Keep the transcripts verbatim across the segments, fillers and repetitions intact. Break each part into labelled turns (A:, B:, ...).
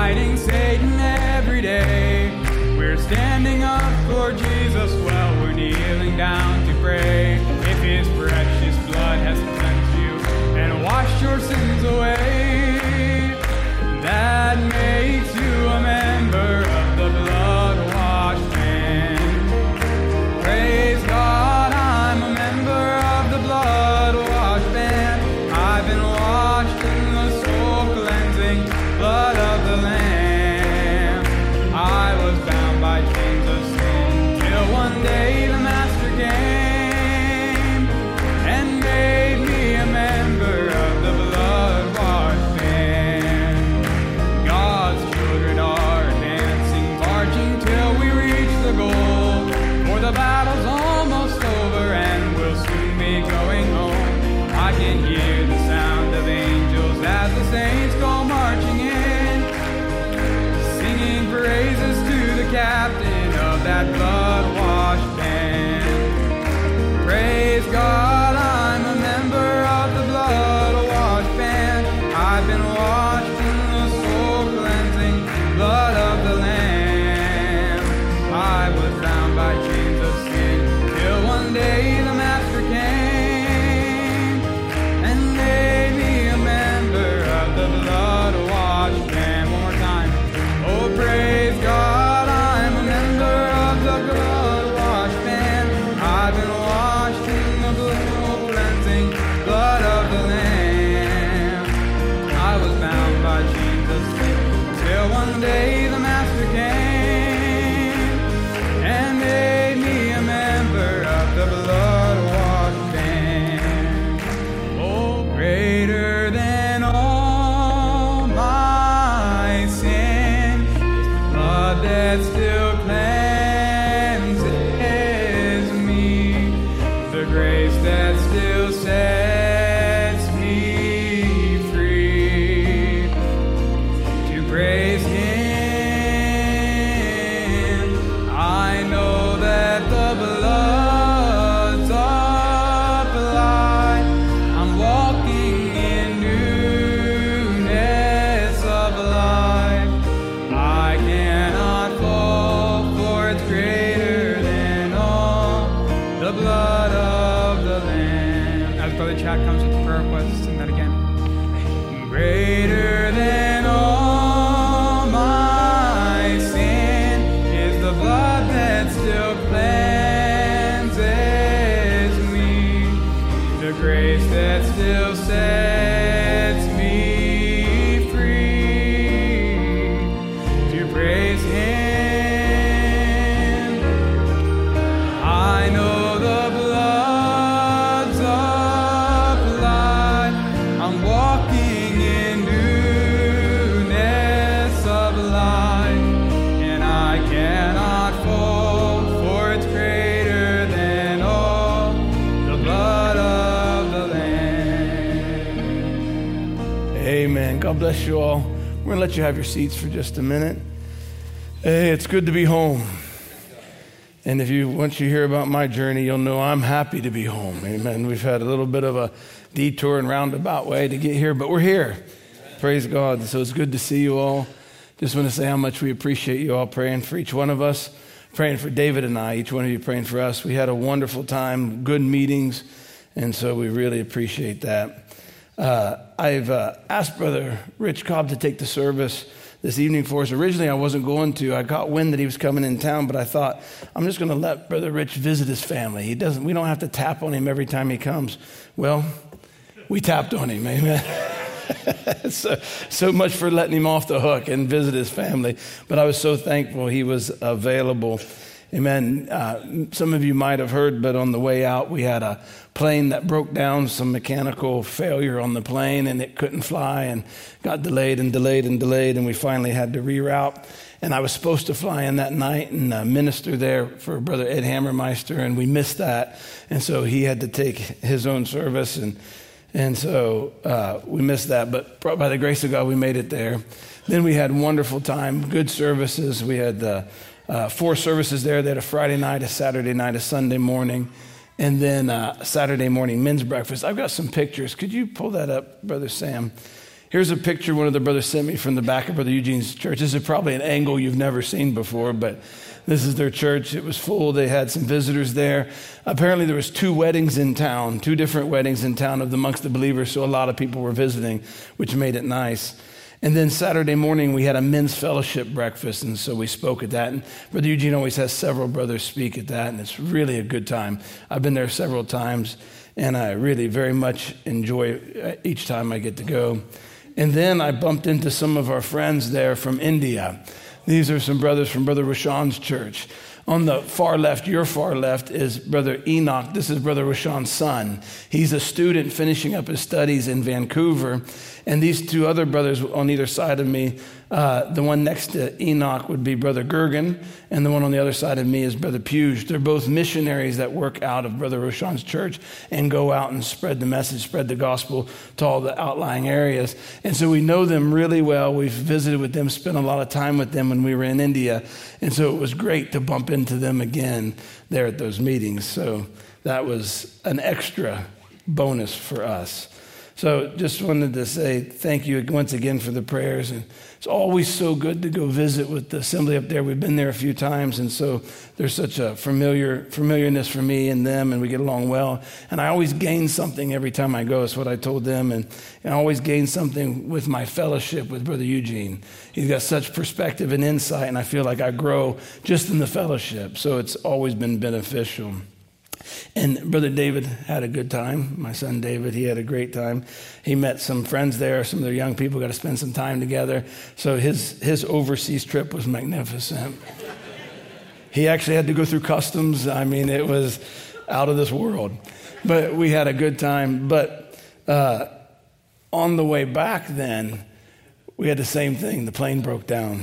A: fighting Satan every day. We're standing up for Jesus while we're kneeling down to pray. If his precious blood has cleansed you and washed your sins away, that makes you a member of the blood-washed band. Praise God, I'm a member of the blood-washed band. I've been washed in the soul-cleansing blood of the Lamb. I was bound by chains of sin till one day the Master came and made me a member of the blood-washed band. God's children are dancing, marching till we reach the goal. For the battle's almost over and we'll soon be going home. I can hear the sound of angels as the saints go marching in, singing praises to the captain of that blood-washed band. Praise God, I'm a member of the blood-washed band. I've been washed in the soul-cleansing blood of the Lamb. I was bound by chains of sin till one day the Master came and made me a member of the blood-washed band. One more time. Oh, praise God, I'm a member of the blood-washed band. I've been washed in the blood-cleansing blood of the Lamb. I was bound by chains of sin till one day the Master came and made me a member of the blood-washed band. Oh, greater than all my sin is the blood that still cleanses me, the grace that still sets me free to praise him. I know that the blood's applied. I'm walking in newness of life. I cannot fall, for it's greater than all the blood of the Lamb. As Brother Chad comes with the prayer request, sing that again. Greater than all my sin is the blood that still cleanses me, the grace that still sets me free to praise him. I know the blood's applied. I'm walking in newness of life, and I cannot fall, for it's greater than all the blood of the Lamb. Amen. God bless you all. We're going to let you have your seats for just a minute. Hey, it's good to be home. And if you once you hear about my journey, you'll know I'm happy to be home. Amen. We've had a little bit of a detour and roundabout way to get here, but we're here. Praise God. So it's good to see you all. Just want to say how much we appreciate you all praying for each one of us, praying for David and I, each one of you praying for us. We had a wonderful time, good meetings, and so we really appreciate that. Uh, I've uh, asked Brother Rich Cobb to take the service this evening for us. Originally, I wasn't going to. I got wind that he was coming in town, but I thought, I'm just going to let Brother Rich visit his family. He doesn't. We don't have to tap on him every time he comes. Well, we tapped on him, amen. so, so much for letting him off the hook and visit his family. But I was so thankful he was available. Amen. Uh, some of you might have heard, but on the way out, we had a plane that broke down, some mechanical failure on the plane, and it couldn't fly and got delayed and delayed and delayed, and we finally had to reroute. And I was supposed to fly in that night and uh, minister there for Brother Ed Hammermeister, and we missed that. And so he had to take his own service, and and so uh, we missed that. But by the grace of God, we made it there. Then we had wonderful time, good services. We had uh, uh, four services there. They had a Friday night, a Saturday night, a Sunday morning, and then uh, Saturday morning men's breakfast. I've got some pictures. Could you pull that up, Brother Sam?
B: Here's a picture one of the brothers sent me from the back of Brother Eugene's church. This is probably an angle you've never seen before, but this is their church. It was full. They had some visitors there. Apparently there was two weddings in town, two different weddings in town of amongst the believers, so a lot of people were visiting, which made it nice. And then Saturday morning, we had a men's fellowship breakfast, and so we spoke at that. And Brother Eugene always has several brothers speak at that, and it's really a good time. I've been there several times, and I really very much enjoy each time I get to go. And then I bumped into some of our friends there from India. These are some brothers from Brother Roshan's church. On the far left, your far left, is Brother Enoch. This is Brother Roshan's son. He's a student finishing up his studies in Vancouver. And these two other brothers on either side of me, uh, the one next to Enoch would be Brother Gergen, and the one on the other side of me is Brother Puge. They're both missionaries that work out of Brother Roshan's church and go out and spread the message, spread the gospel to all the outlying areas. And so we know them really well. We've visited with them, spent a lot of time with them when we were in India. And so it was great to bump into them again there at those meetings. So that was an extra bonus for us. So just wanted to say thank you once again for the prayers. And it's always so good to go visit with the assembly up there. We've been there a few times, and so there's such a familiar familiarness for me and them, and we get along well. And I always gain something every time I go. That's what I told them. And, and I always gain something with my fellowship with Brother Eugene. He's got such perspective and insight, and I feel like I grow just in the fellowship. So it's always been beneficial. And Brother David had a good time. My son David, he had a great time. He met some friends there. Some of their young people got to spend some time together. So his, his overseas trip was magnificent. He actually had to go through customs. I mean, it was out of this world. But we had a good time. But uh, on the way back then, we had the same thing. The plane broke down.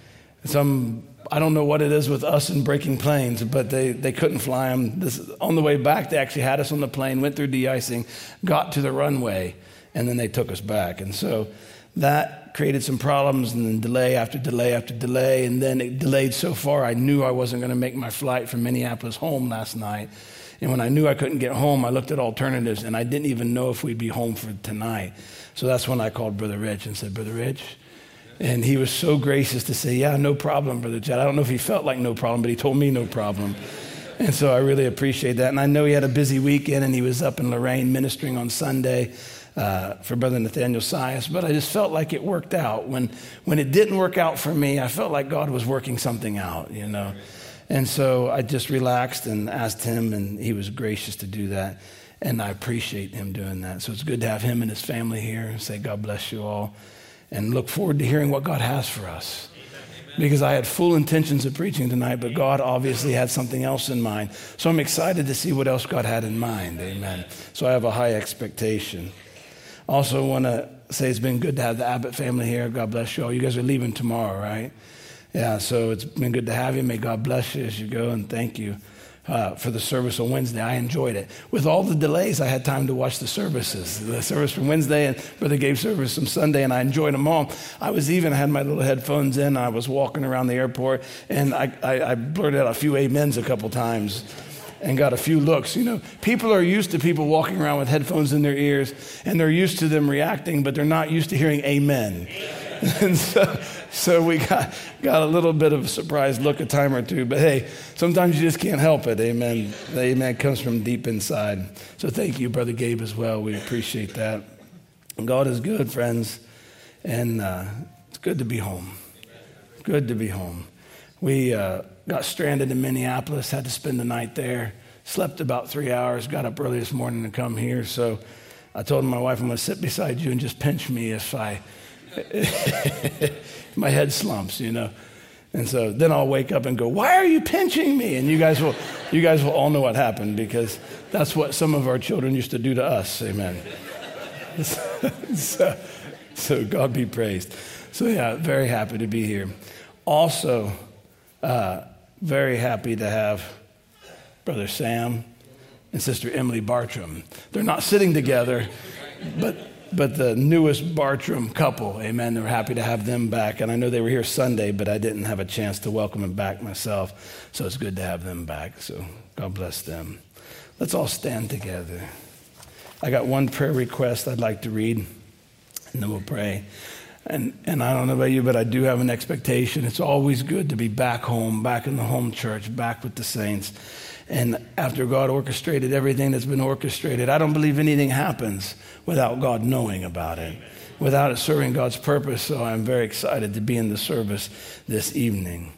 B: Some... I don't know what it is with us and breaking planes, but they, they couldn't fly them. This, on the way back, they actually had us on the plane, went through de-icing, got to the runway, and then they took us back. And so that created some problems, and then delay after delay after delay, and then it delayed so far I knew I wasn't going to make my flight from Minneapolis home last night. And when I knew I couldn't get home, I looked at alternatives, and I didn't even know if we'd be home for tonight. So that's when I called Brother Rich and said, Brother Rich, and he was so gracious to say, yeah, no problem, Brother Chad. I don't know if he felt like no problem, but he told me no problem. And so I really appreciate that. And I know he had a busy weekend, and he was up in Lorraine ministering on Sunday uh, for Brother Nathaniel Sias. But I just felt like it worked out. When when it didn't work out for me, I felt like God was working something out, you know. And so I just relaxed and asked him, and he was gracious to do that. And I appreciate him doing that. So it's good to have him and his family here and say, God bless you all. And look forward to hearing what God has for us. Because I had full intentions of preaching tonight, but God obviously had something else in mind. So I'm excited to see what else God had in mind. Amen. So I have a high expectation. Also want to say it's been good to have the Abbott family here. God bless you all. You guys are leaving tomorrow, right? Yeah, so it's been good to have you. May God bless you as you go, and thank you. Uh, for the service on Wednesday. I enjoyed it. With all the delays, I had time to watch the services. The service from Wednesday and Brother Gabe service from Sunday, and I enjoyed them all. I was even, I had my little headphones in. I was walking around the airport, and I, I, I blurted out a few amens a couple times and got a few looks. You know, people are used to people walking around with headphones in their ears, and they're used to them reacting, but they're not used to hearing amen. And so, so we got, got a little bit of a surprised look a time or two. But hey, sometimes you just can't help it. Amen. The amen comes from deep inside. So thank you, Brother Gabe, as well. We appreciate that. God is good, friends. And uh, it's good to be home. Good to be home. We uh, got stranded in Minneapolis, had to spend the night there. Slept about three hours, got up early this morning to come here. So I told my wife, I'm going to sit beside you and just pinch me if I... my head slumps, you know. And so then I'll wake up and go, why are you pinching me? And you guys will you guys will all know what happened, because that's what some of our children used to do to us. Amen. so, so God be praised. So yeah, very happy to be here. Also, uh, very happy to have Brother Sam and Sister Emily Bartram. They're not sitting together, but But the newest Bartram couple, amen, they're happy to have them back. And I know they were here Sunday, but I didn't have a chance to welcome them back myself. So it's good to have them back. So God bless them. Let's all stand together. I got one prayer request I'd like to read. and then we'll pray. And and I don't know about you, but I do have an expectation. It's always good to be back home, back in the home church, back with the saints. And after God orchestrated everything that's been orchestrated, I don't believe anything happens without God knowing about it, without it serving God's purpose. So I'm very excited to be in the service this evening.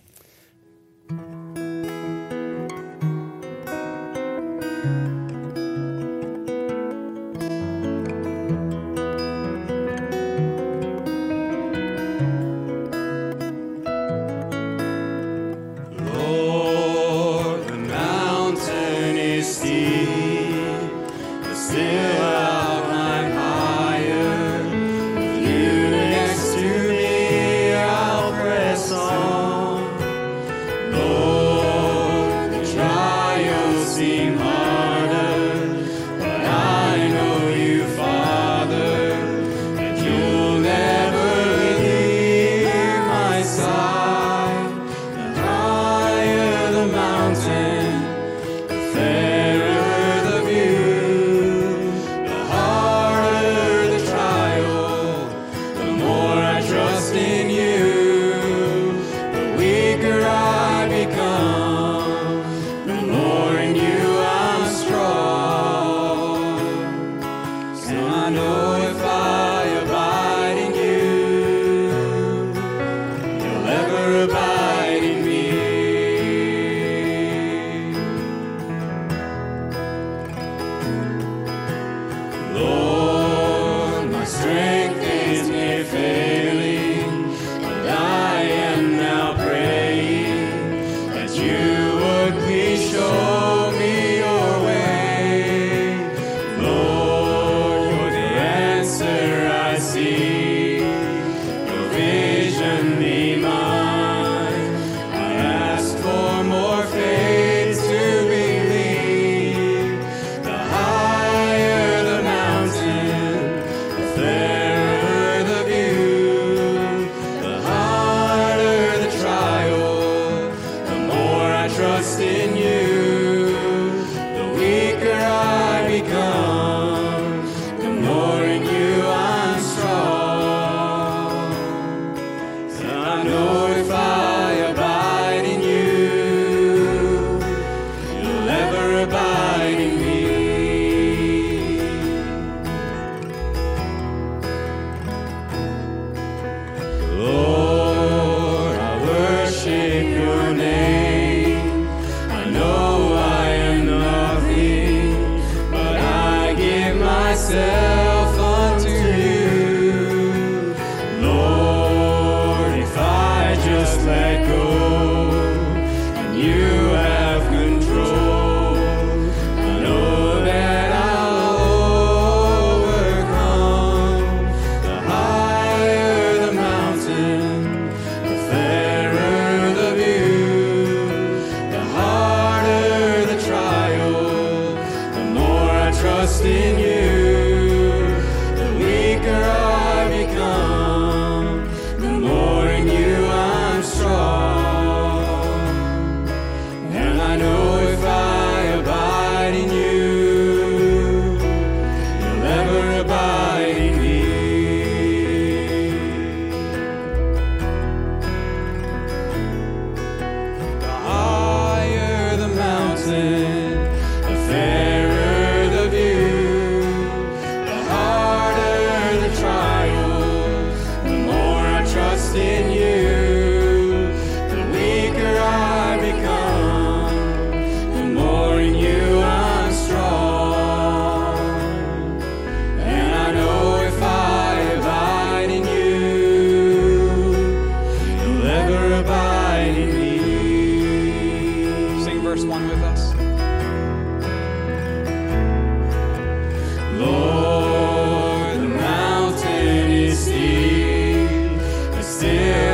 C: Lord, the mountain is steep, but still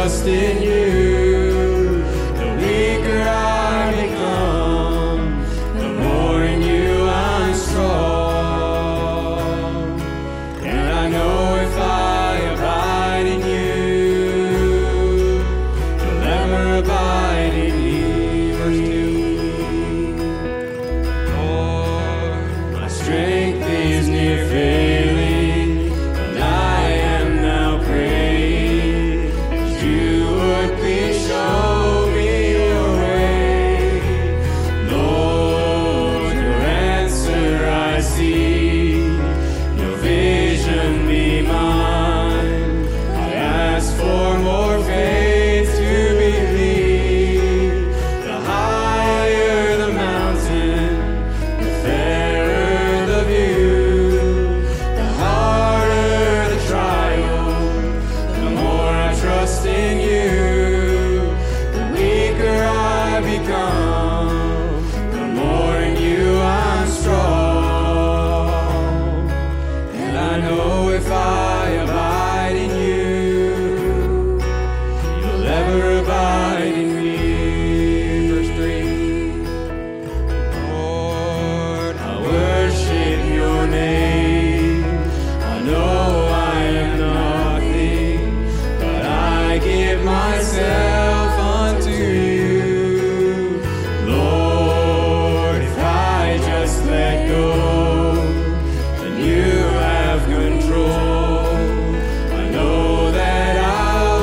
C: trust in you, the weaker I become, the more in you I'm strong. And I know if I abide in you, you'll ever abide in me. Verse two. Lord, my strength is near failing, and I am now praying that you would please show me your way. Lord, your answer I see, your vision be mine. I ask for more faith to believe. The higher the mountain, the fairer the view. The harder the trial, the more I trust in you. The weaker I become, the more in you I'm strong. And I know if I abide in you, you'll ever abide in me. Verse three. Lord, I worship your name. I know I am nothing, but I give myself unto you. Lord, if I just let go, then you have control. I know that I'll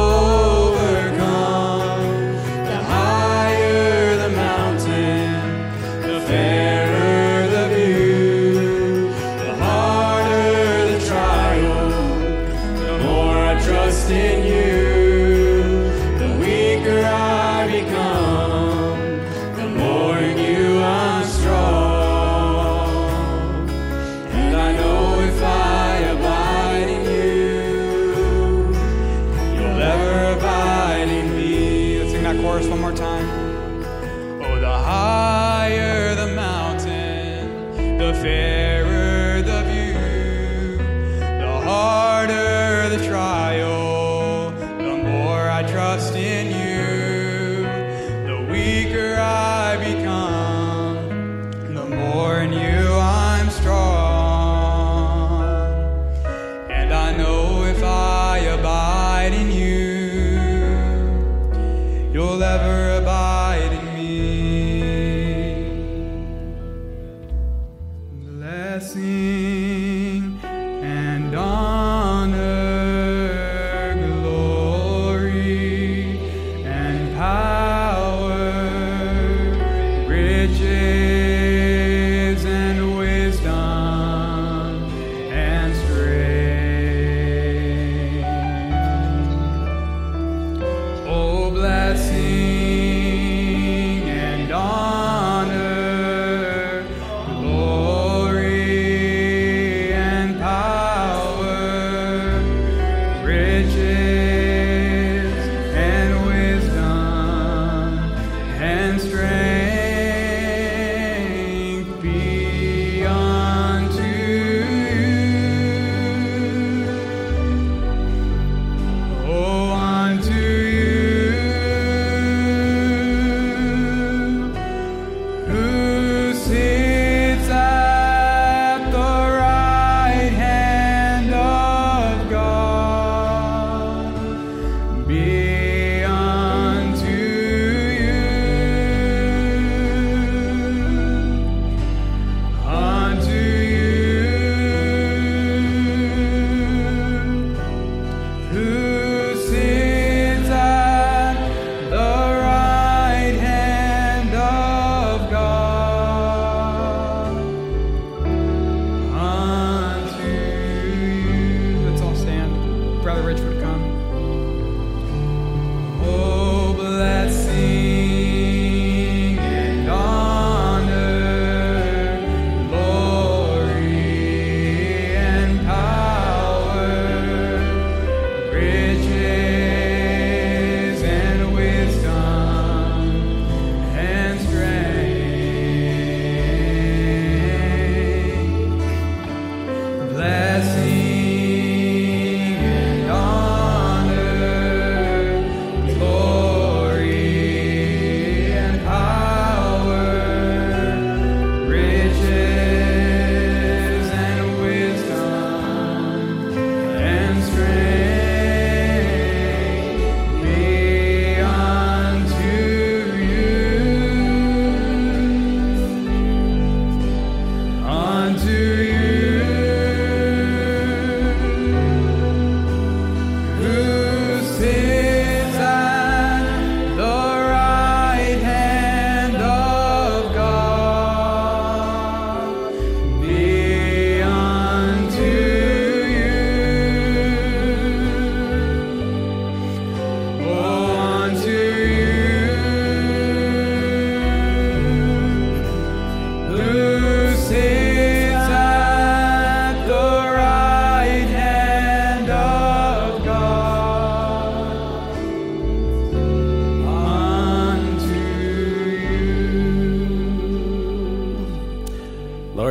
C: overcome. The higher the mountain, the fairer the view. The harder the trial, the more I trust in you. The weaker I become, the more in you I'm strong. And I know if I abide in you, you'll ever abide in me. Let's sing that chorus one more time. Oh, the higher the mountain, the fairer the view. The harder the trial, the more I trust in you. The weaker I become, the more in you I'm strong. And I know if I abide in you, you'll ever abide in me. Blessing and honor, glory and power, riches and wisdom and strength. Oh, blessing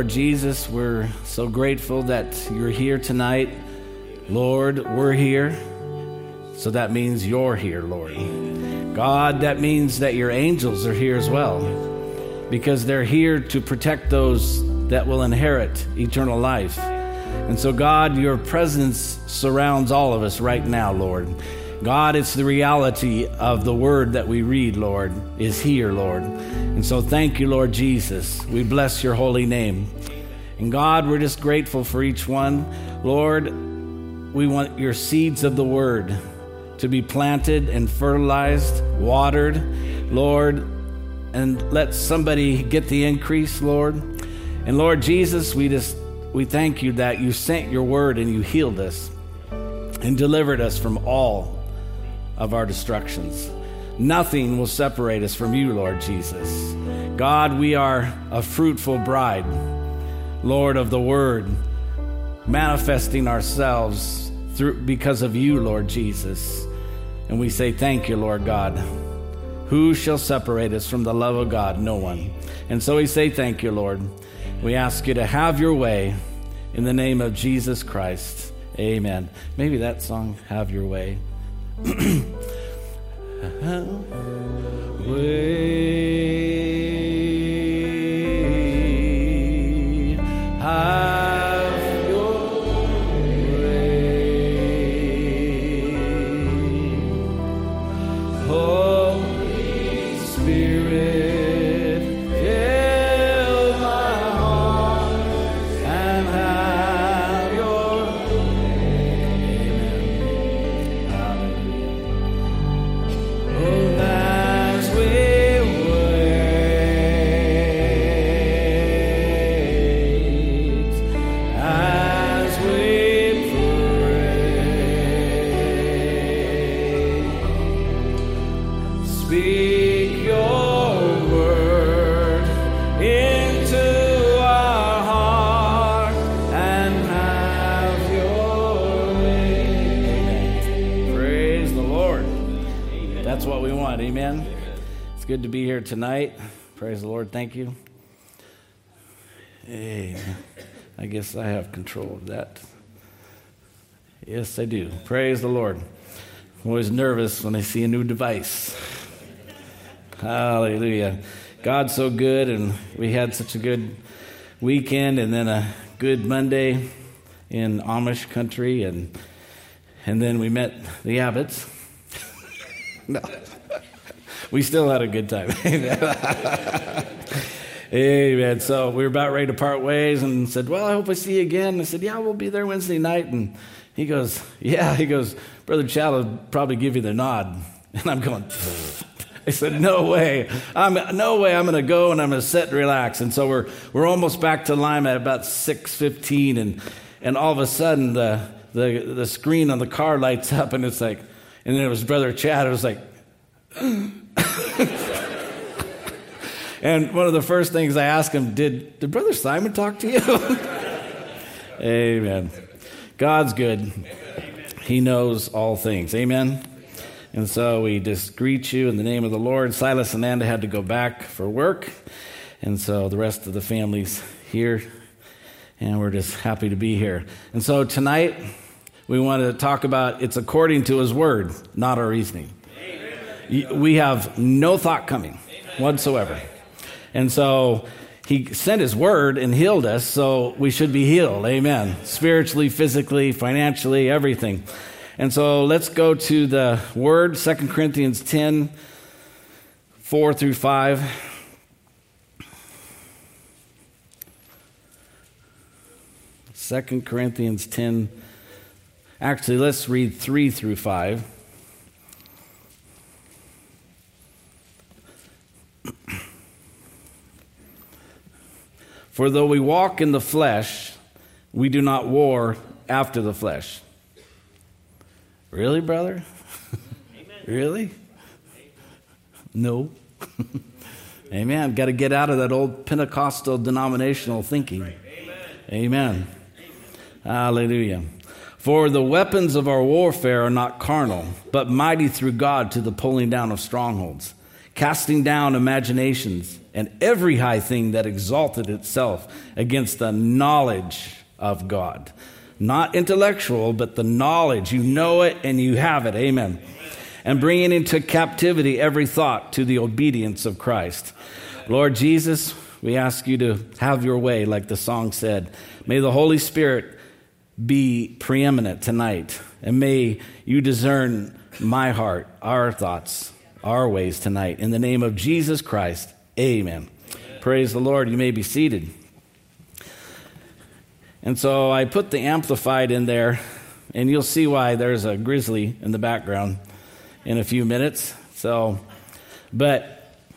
D: Lord Jesus, we're so grateful that you're here tonight. Lord, we're here, so that means you're here, Lord. God, that means that your angels are here as well, because they're here to protect those that will inherit eternal life. And so, God, your presence surrounds all of us right now, Lord. God, it's the reality of the word that we read, Lord, is here, Lord. And so thank you, Lord Jesus. We bless your holy name. And God, we're just grateful for each one. Lord, we want your seeds of the word to be planted and fertilized, watered, Lord, and let somebody get the increase, Lord. And Lord Jesus, we just we thank you that you sent your word and you healed us and delivered us from all of our destructions. Nothing will separate us from you, Lord Jesus. God, we are a fruitful bride, Lord, of the word, manifesting ourselves through because of you, Lord Jesus. And we say thank you, Lord God. Who shall separate us from the love of God? No one. And so we say thank you, Lord. We ask you to have your way in the name of Jesus Christ. Amen. Maybe that song, Have Your Way. Way, have your way, Holy Spirit, fill my heart and have your way. Oh, as we wait, as we pray, speak your word into our heart and have your way. Praise the Lord. That's what we want. Amen. It's good to be here tonight. Praise the Lord. Thank you. Hey, I guess I have control of that. Yes, I do. Praise the Lord. I'm always nervous when I see a new device. Hallelujah. God's so good, and we had such a good weekend and then a good Monday in Amish country, and and then we met the Abbotts. No. We still had a good time. Amen. So we were about ready to part ways and said, well, I hope I see you again. I said, yeah, we'll be there Wednesday night. And he goes, yeah. He goes, Brother Chad will probably give you the nod. And I'm going, I said, no way. I'm no way I'm going to go and I'm going to sit and relax. And so we're we're almost back to Lima at about six fifteen. And, and all of a sudden the, the, the screen on the car lights up and it's like, and then it was Brother Chad. It was like, and one of the first things I asked him, did, did Brother Simon talk to you? Amen. God's good. He knows all things. Amen. And so we just greet you in the name of the Lord. Silas and Nanda had to go back for work. And so the rest of the family's here. And we're just happy to be here. And so tonight we want to talk about it's according to his word, not our reasoning. Amen. We have no thought coming whatsoever. And so he sent his word and healed us, so we should be healed. Amen. Spiritually, physically, financially, everything. And so let's go to the word, Second Corinthians ten, four through five. Second Corinthians ten. Actually, let's read three through five. For though we walk in the flesh, we do not war after the flesh. Really, brother? Really? No. Amen. Got to get out of that old Pentecostal denominational thinking. Amen. Amen. Hallelujah. For the weapons of our warfare are not carnal, but mighty through God to the pulling down of strongholds, casting down imaginations and every high thing that exalted itself against the knowledge of God. Not intellectual, but the knowledge. You know it and you have it. Amen. And bringing into captivity every thought to the obedience of Christ. Lord Jesus, we ask you to have your way, like the song said. May the Holy Spirit be preeminent tonight, and may you discern my heart, our thoughts, our ways tonight. In the name of Jesus Christ, amen. Amen. Praise the Lord. You may be seated. And so I put the Amplified in there, and you'll see why there's a grizzly in the background in a few minutes. So, but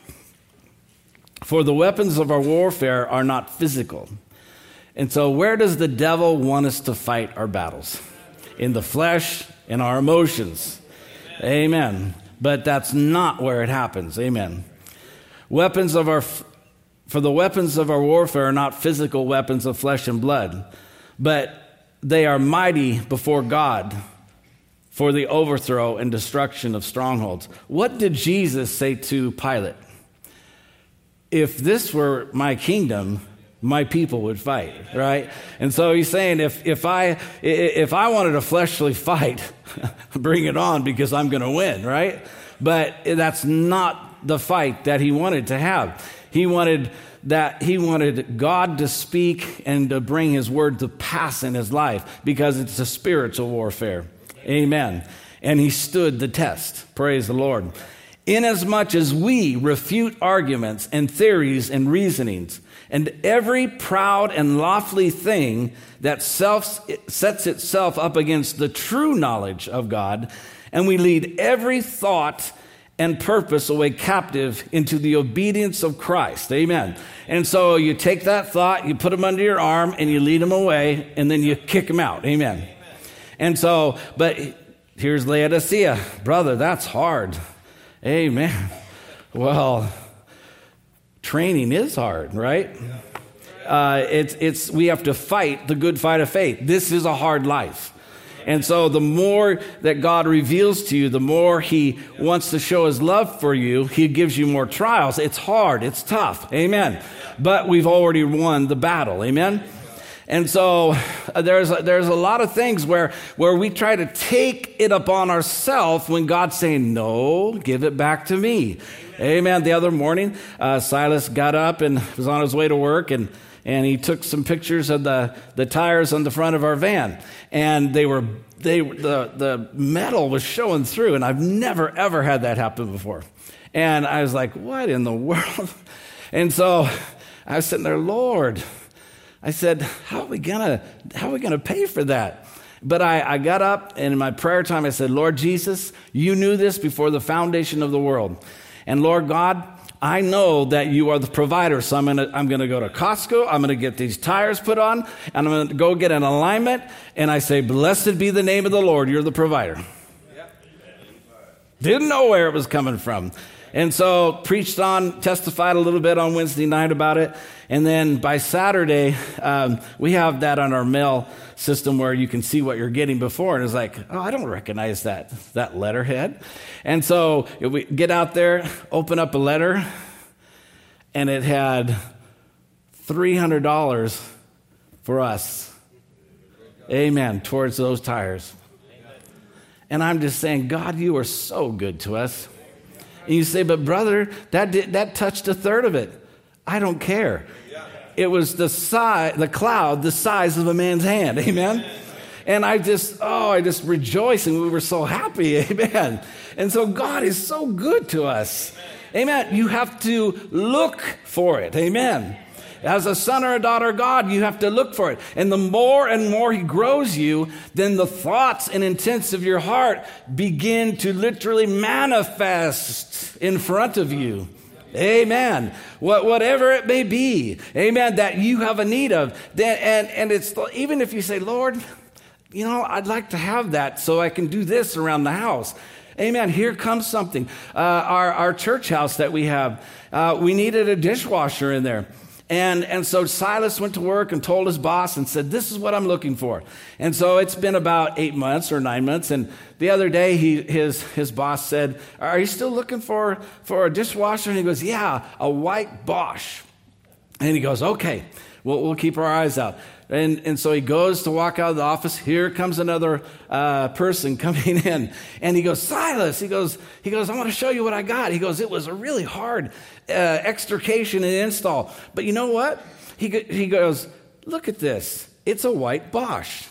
D: for the weapons of our warfare are not physical. And so where does the devil want us to fight our battles? In the flesh, in our emotions. Amen. Amen. But that's not where it happens. Amen. Weapons of our, for the weapons of our warfare are not physical weapons of flesh and blood, but they are mighty before God for the overthrow and destruction of strongholds. What did Jesus say to Pilate? If this were my kingdom, my people would fight, right? And so he's saying, if if I if I wanted a fleshly fight, bring it on, because I'm going to win, right? But that's not the fight that he wanted to have. He wanted that he wanted God to speak and to bring his word to pass in his life, because it's a spiritual warfare. Amen. And he stood the test. Praise the Lord. Inasmuch as we refute arguments and theories and reasonings, and every proud and lofty thing that self sets itself up against the true knowledge of God, and we lead every thought and purpose away captive into the obedience of Christ. Amen. And so you take that thought, you put them under your arm, and you lead them away, and then you kick them out. Amen. Amen. And so, but here's Laodicea. Brother, that's hard. Amen. Well, training is hard, right? Uh, it's it's we have to fight the good fight of faith. This is a hard life. And so the more that God reveals to you, the more he wants to show his love for you, he gives you more trials. It's hard. It's tough. Amen. But we've already won the battle. Amen. And so uh, there's a, there's a lot of things where, where we try to take it upon ourselves when God's saying, no, give it back to me. Amen. Amen. The other morning, uh, Silas got up and was on his way to work, and and he took some pictures of the, the tires on the front of our van. And they were they the the metal was showing through, and I've never, ever had that happen before. And I was like, what in the world? And so I was sitting there, Lord, I said, how are we gonna how are we gonna pay for that? But I, I got up, and in my prayer time, I said, Lord Jesus, you knew this before the foundation of the world. And Lord God, I know that you are the provider, so I'm gonna I'm gonna go to Costco, I'm gonna get these tires put on, and I'm gonna go get an alignment, and I say, blessed be the name of the Lord, you're the provider. Yep. Didn't know where it was coming from. And so preached on, testified a little bit on Wednesday night about it. And then by Saturday, um, we have that on our mail system where you can see what you're getting before. And it's like, oh, I don't recognize that, that letterhead. And so we get out there, open up a letter, and it had three hundred dollars for us. Amen. Towards those tires. And I'm just saying, God, you are so good to us. And you say, but brother, that did, that touched a third of it. I don't care. It was the size, the cloud, the size of a man's hand. Amen. And I just, oh, I just rejoiced, and we were so happy. Amen. And so God is so good to us. Amen. You have to look for it. Amen. As a son or a daughter of God, you have to look for it. And the more and more he grows you, then the thoughts and intents of your heart begin to literally manifest in front of you. Amen. What, whatever it may be, amen, that you have a need of. Then, and, and it's even if you say, Lord, you know, I'd like to have that so I can do this around the house. Amen. Here comes something. Uh, our, our church house that we have, uh, we needed a dishwasher in there. And, and so Silas went to work and told his boss and said, this is what I'm looking for. And so it's been about eight months or nine months. And the other day, he, his, his boss said, are you still looking for, for a dishwasher? And he goes, yeah, a white Bosch. And he goes, okay, we'll, we'll keep our eyes out. And, and so he goes to walk out of the office. Here comes another uh, person coming in. And he goes, Silas, he goes, he goes, I want to show you what I got. He goes, it was a really hard uh, extrication and install. But you know what? He, go, he goes, look at this. It's a white Bosch.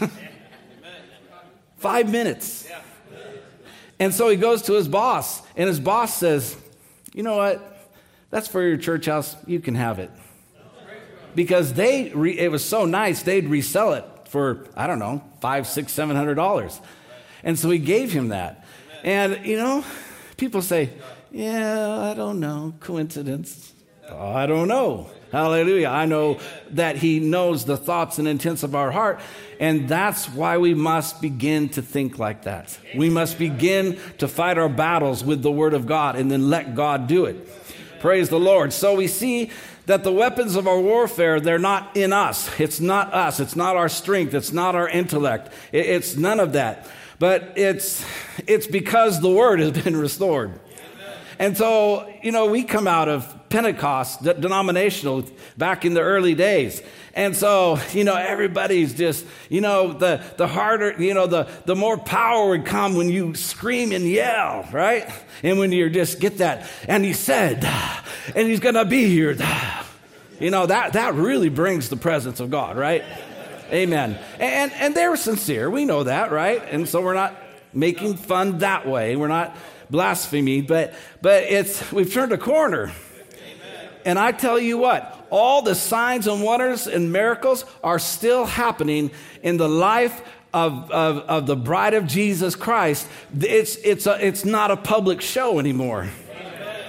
D: Five minutes. And so he goes to his boss. And his boss says, you know what? That's for your church house. You can have it. Because they, re, it was so nice, they'd resell it for, I don't know, five, six, seven hundred dollars. And so he gave him that. And, you know, people say, yeah, I don't know, coincidence. Oh, I don't know. Hallelujah. I know that he knows the thoughts and intents of our heart. And that's why we must begin to think like that. We must begin to fight our battles with the Word of God and then let God do it. Praise the Lord. So we see that the weapons of our warfare, they're not in us. It's not us. It's not our strength. It's not our intellect. It's none of that. But it's it's because the Word has been restored. Amen. And so, you know, we come out of Pentecost, denominational, back in the early days. And so, you know, everybody's just, you know, the, the harder, you know, the, the more power would come when you scream and yell, right? And when you just get that, and he said, and he's going to be here. You know, that, that really brings the presence of God, right? Amen. And, and they were sincere. We know that, right? And so we're not making fun that way. We're not blaspheming, but, but it's, we've turned a corner. And I tell you what, all the signs and wonders and miracles are still happening in the life of, of, of the bride of Jesus Christ. It's, it's, a, it's not a public show anymore. Amen.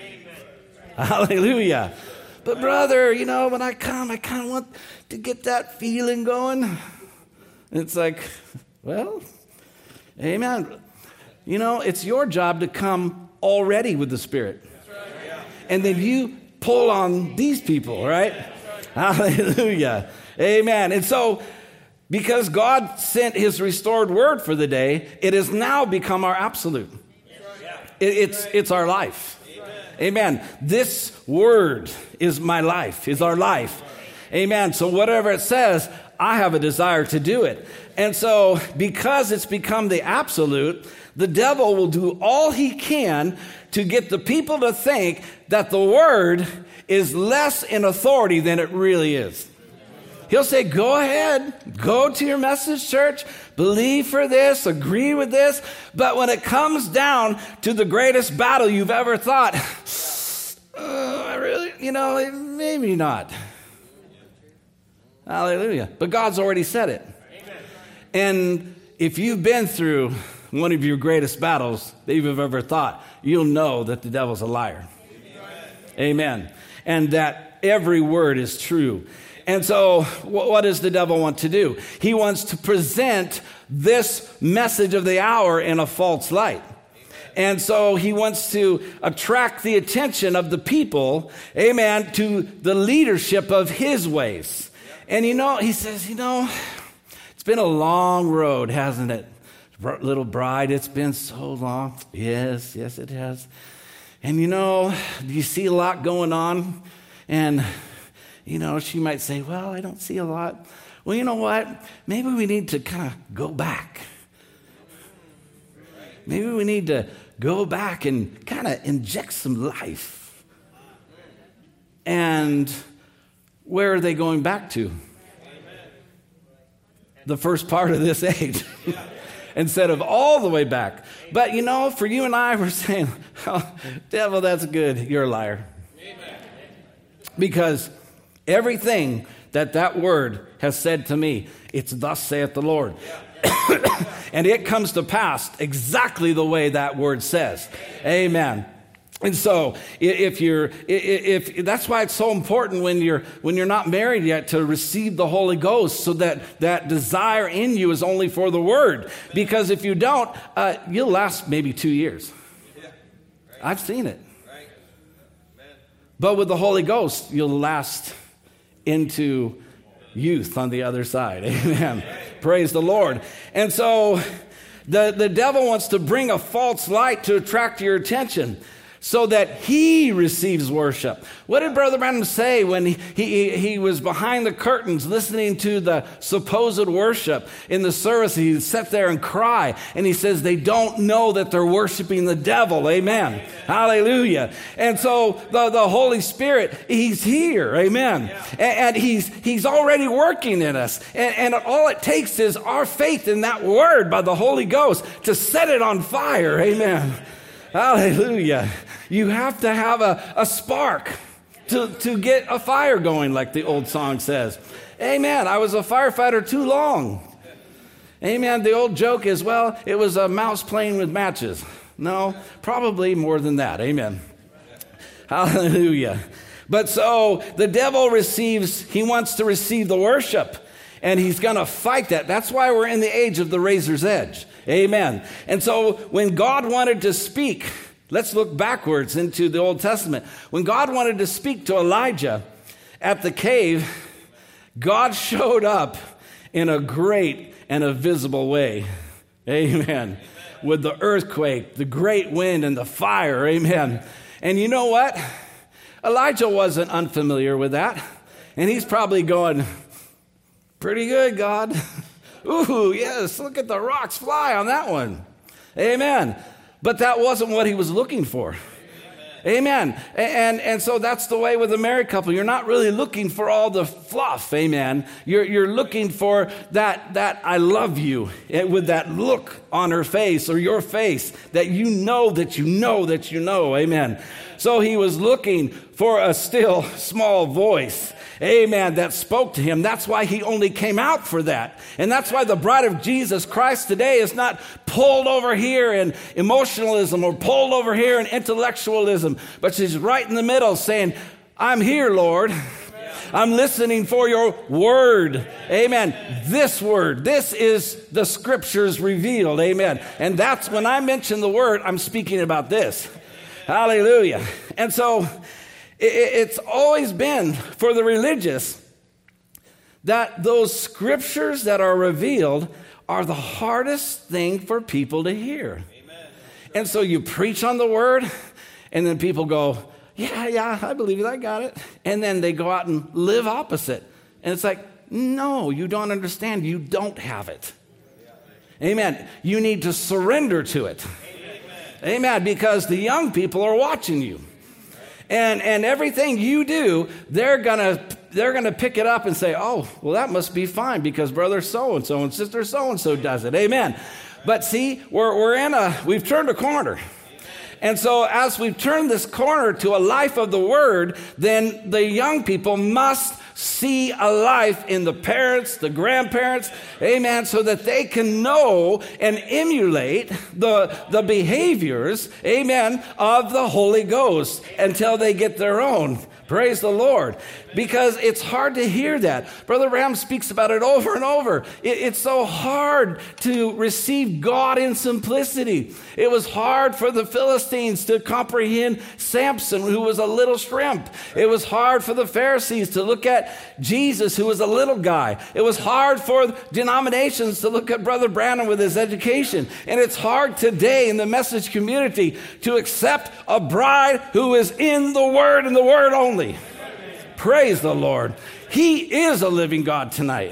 D: Hallelujah. But brother, you know, when I come, I kind of want to get that feeling going. And it's like, well, amen. You know, it's your job to come already with the Spirit. And then you pull on these people, right? Hallelujah. Amen. And so, because God sent his restored word for the day, it has now become our absolute. It, it's, it's our life. Amen. This word is my life, is our life. Amen. So whatever it says, I have a desire to do it. And so, because it's become the absolute, the devil will do all he can to get the people to think that the word is less in authority than it really is. He'll say, go ahead, go to your message church, believe for this, agree with this. But when it comes down to the greatest battle you've ever thought, oh, I really, you know, maybe not. Hallelujah. But God's already said it. Amen. And if you've been through one of your greatest battles that you've ever thought, you'll know that the devil's a liar. Amen. Amen. And that every word is true. And so what does the devil want to do? He wants to present this message of the hour in a false light. And so he wants to attract the attention of the people, amen, to the leadership of his ways. And you know, he says, you know, it's been a long road, hasn't it? Little bride, it's been so long. Yes, yes, it has. And you know, you see a lot going on. And, you know, she might say, well, I don't see a lot. Well, you know what? Maybe we need to kind of go back. Maybe we need to go back and kind of inject some life. And where are they going back to? The first part of this age. Instead of all the way back. But, you know, for you and I, we're saying, oh, devil, that's good. You're a liar. Amen. Because everything that that word has said to me, it's thus saith the Lord. Yeah. And it comes to pass exactly the way that word says. Amen. And so, if you're, if, if that's why it's so important when you're when you're not married yet to receive the Holy Ghost, so that that desire in you is only for the Word. Because if you don't, uh, you'll last maybe two years. I've seen it. But with the Holy Ghost, you'll last into youth on the other side. Amen. Praise the Lord. And so the, the devil wants to bring a false light to attract your attention so that he receives worship. What did Brother Branham say when he, he, he was behind the curtains listening to the supposed worship in the service? He'd sit there and cry, and he says they don't know that they're worshiping the devil. Amen. Amen. Hallelujah. And so the, the Holy Spirit, he's here. Amen. Yeah. And, and he's, he's already working in us. And, and all it takes is our faith in that word by the Holy Ghost to set it on fire. Amen. Hallelujah. You have to have a, a spark to, to get a fire going, like the old song says. Amen. I was a firefighter too long. Amen. The old joke is, well, it was a mouse playing with matches. No, probably more than that. Amen. Hallelujah. But so the devil receives, he wants to receive the worship, and he's going to fight that. That's why we're in the age of the razor's edge. Amen. And so when God wanted to speak, let's look backwards into the Old Testament. When God wanted to speak to Elijah at the cave, God showed up in a great and a visible way. Amen. With the earthquake, the great wind, and the fire. Amen. And you know what? Elijah wasn't unfamiliar with that. And he's probably going, pretty good, God. Ooh, yes, look at the rocks fly on that one. Amen. But that wasn't what he was looking for. Amen. Amen. And, and so that's the way with a married couple. You're not really looking for all the fluff. Amen. You're, you're looking for that, that I love you with that look on her face or your face that you know that you know that you know. Amen. So he was looking for a still small voice. Amen, that spoke to him. That's why he only came out for that. And that's why the bride of Jesus Christ today is not pulled over here in emotionalism or pulled over here in intellectualism, but she's right in the middle saying, I'm here, Lord. I'm listening for your word. Amen. This word, this is the scriptures revealed. Amen. And that's when I mention the word, I'm speaking about this. Hallelujah. And so it's always been for the religious that those scriptures that are revealed are the hardest thing for people to hear. Amen. And so you preach on the word, and then people go, yeah, yeah, I believe it, I got it. And then they go out and live opposite. And it's like, no, you don't understand. You don't have it. Amen. You need to surrender to it. Amen. Amen. Because the young people are watching you. And and everything you do, they're gonna they're gonna pick it up and say, oh, well, that must be fine because brother so and so and sister so and so does it. Amen. But see, we're we're in a we've turned a corner. And so as we've turned this corner to a life of the word, then the young people must see a life in the parents, the grandparents, amen, so that they can know and emulate the, the behaviors, amen, of the Holy Ghost until they get their own. Praise the Lord. Because it's hard to hear that. Brother Ram speaks about it over and over. It, it's so hard to receive God in simplicity. It was hard for the Philistines to comprehend Samson, who was a little shrimp. It was hard for the Pharisees to look at Jesus, who was a little guy. It was hard for denominations to look at Brother Branham with his education. And it's hard today in the message community to accept a bride who is in the Word and the Word only. Praise the Lord. He is a living God tonight.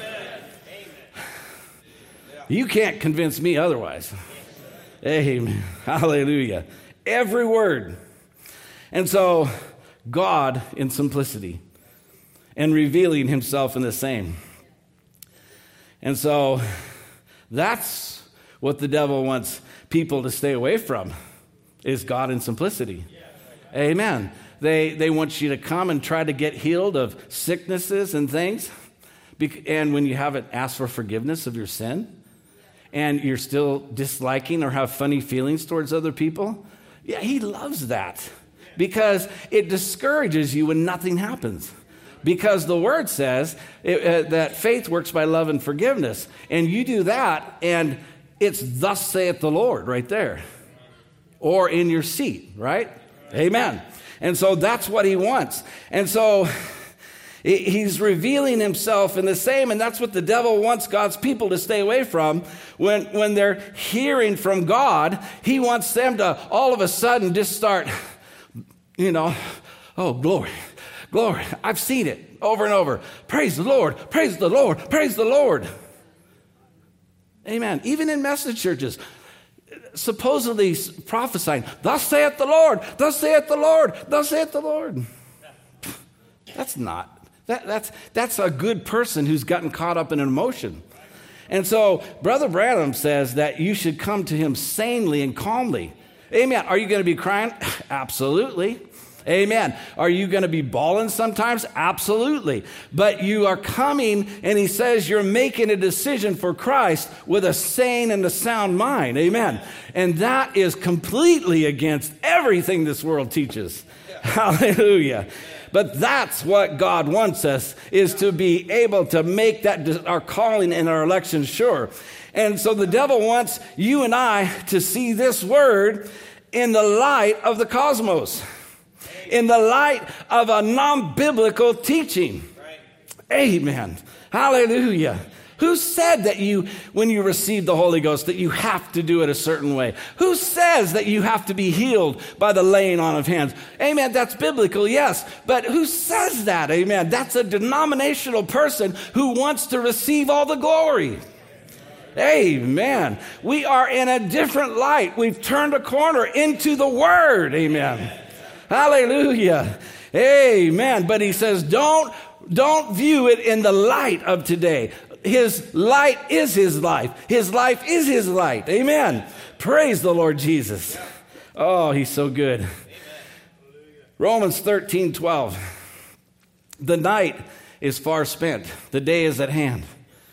D: You can't convince me otherwise. Amen. Hallelujah. Every word. And so, God in simplicity and revealing himself in the same. And so, that's what the devil wants people to stay away from, is God in simplicity. Amen. They they want you to come and try to get healed of sicknesses and things. And when you haven't asked for forgiveness of your sin, and you're still disliking or have funny feelings towards other people, yeah, he loves that. Because it discourages you when nothing happens. Because the word says it, uh, that faith works by love and forgiveness. And you do that, and it's thus saith the Lord right there. Or in your seat, right? Amen. And so that's what he wants. And so he's revealing himself in the same, and that's what the devil wants God's people to stay away from. When, when they're hearing from God, he wants them to all of a sudden just start, you know, oh, glory, glory. I've seen it over and over. Praise the Lord, praise the Lord, praise the Lord. Amen. Even in message churches, supposedly prophesying, thus saith the Lord, thus saith the Lord, thus saith the Lord. That's not. That, that's, that's a good person who's gotten caught up in an emotion. And so Brother Branham says that you should come to him sanely and calmly. Amen. Are you going to be crying? Absolutely. Amen. Are you going to be bawling sometimes? Absolutely. But you are coming, and he says you're making a decision for Christ with a sane and a sound mind. Amen. And that is completely against everything this world teaches. Hallelujah. But that's what God wants us, is to be able to make that our calling and our election sure. And so the devil wants you and I to see this word in the light of the cosmos, in the light of a non-biblical teaching. Amen. Hallelujah. Who said that you, when you receive the Holy Ghost, that you have to do it a certain way? Who says that you have to be healed by the laying on of hands? Amen. That's biblical, yes. But who says that? Amen. That's a denominational person who wants to receive all the glory. Amen. We are in a different light. We've turned a corner into the Word. Amen. Hallelujah. Amen. But he says, don't, don't view it in the light of today. His light is his life. His life is his light. Amen. Praise the Lord Jesus. Oh, he's so good. Amen. Romans thirteen twelve. The night is far spent. The day is at hand.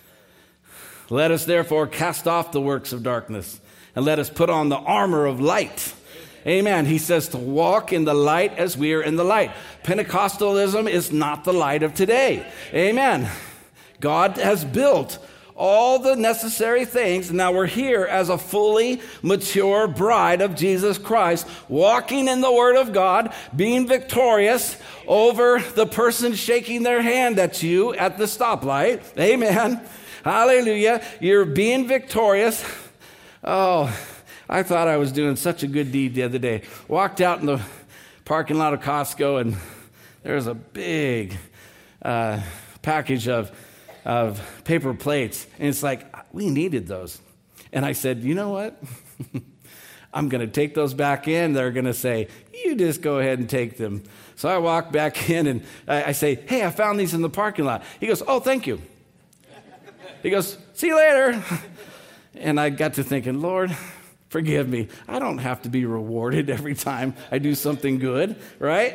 D: Let us therefore cast off the works of darkness, and let us put on the armor of light. Amen. He says to walk in the light as we are in the light. Pentecostalism is not the light of today. Amen. God has built all the necessary things. Now we're here as a fully mature bride of Jesus Christ, walking in the Word of God, being victorious over the person shaking their hand at you at the stoplight. Amen. Hallelujah. You're being victorious. Oh, I thought I was doing such a good deed the other day. Walked out in the parking lot of Costco, and there was a big uh, package of of paper plates. And it's like, we needed those. And I said, you know what? I'm going to take those back in. They're going to say, you just go ahead and take them. So I walk back in, and I, I say, hey, I found these in the parking lot. He goes, oh, thank you. He goes, see you later. And I got to thinking, Lord, forgive me. I don't have to be rewarded every time I do something good, right?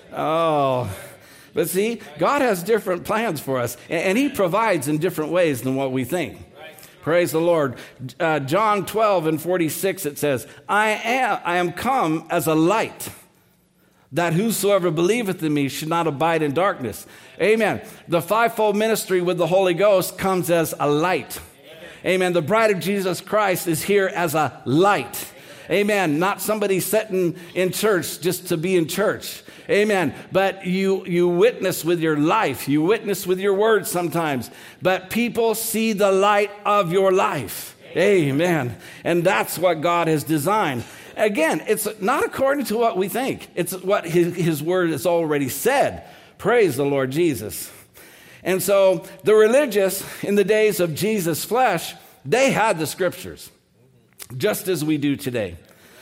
D: Oh, but see, God has different plans for us, and he provides in different ways than what we think. Right. Praise the Lord. Uh, John twelve and forty-six, it says, I am, I am come as a light, that whosoever believeth in me should not abide in darkness. Amen. The fivefold ministry with the Holy Ghost comes as a light. Amen. Amen. The bride of Jesus Christ is here as a light. Amen. Not somebody sitting in church just to be in church. Amen. But you you witness with your life. You witness with your words sometimes. But people see the light of your life. Amen. And that's what God has designed. Again, it's not according to what we think. It's what his, his word has already said. Praise the Lord Jesus. And so the religious in the days of Jesus' flesh, they had the scriptures, just as we do today.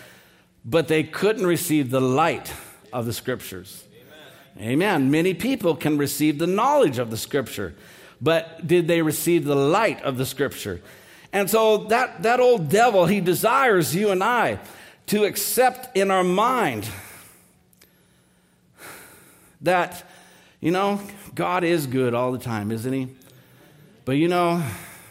D: But they couldn't receive the light of the scriptures. Amen. Amen. Many people can receive the knowledge of the scripture, but did they receive the light of the scripture? And so that, that old devil, he desires you and I to accept in our mind that, you know, God is good all the time, isn't he? But you know,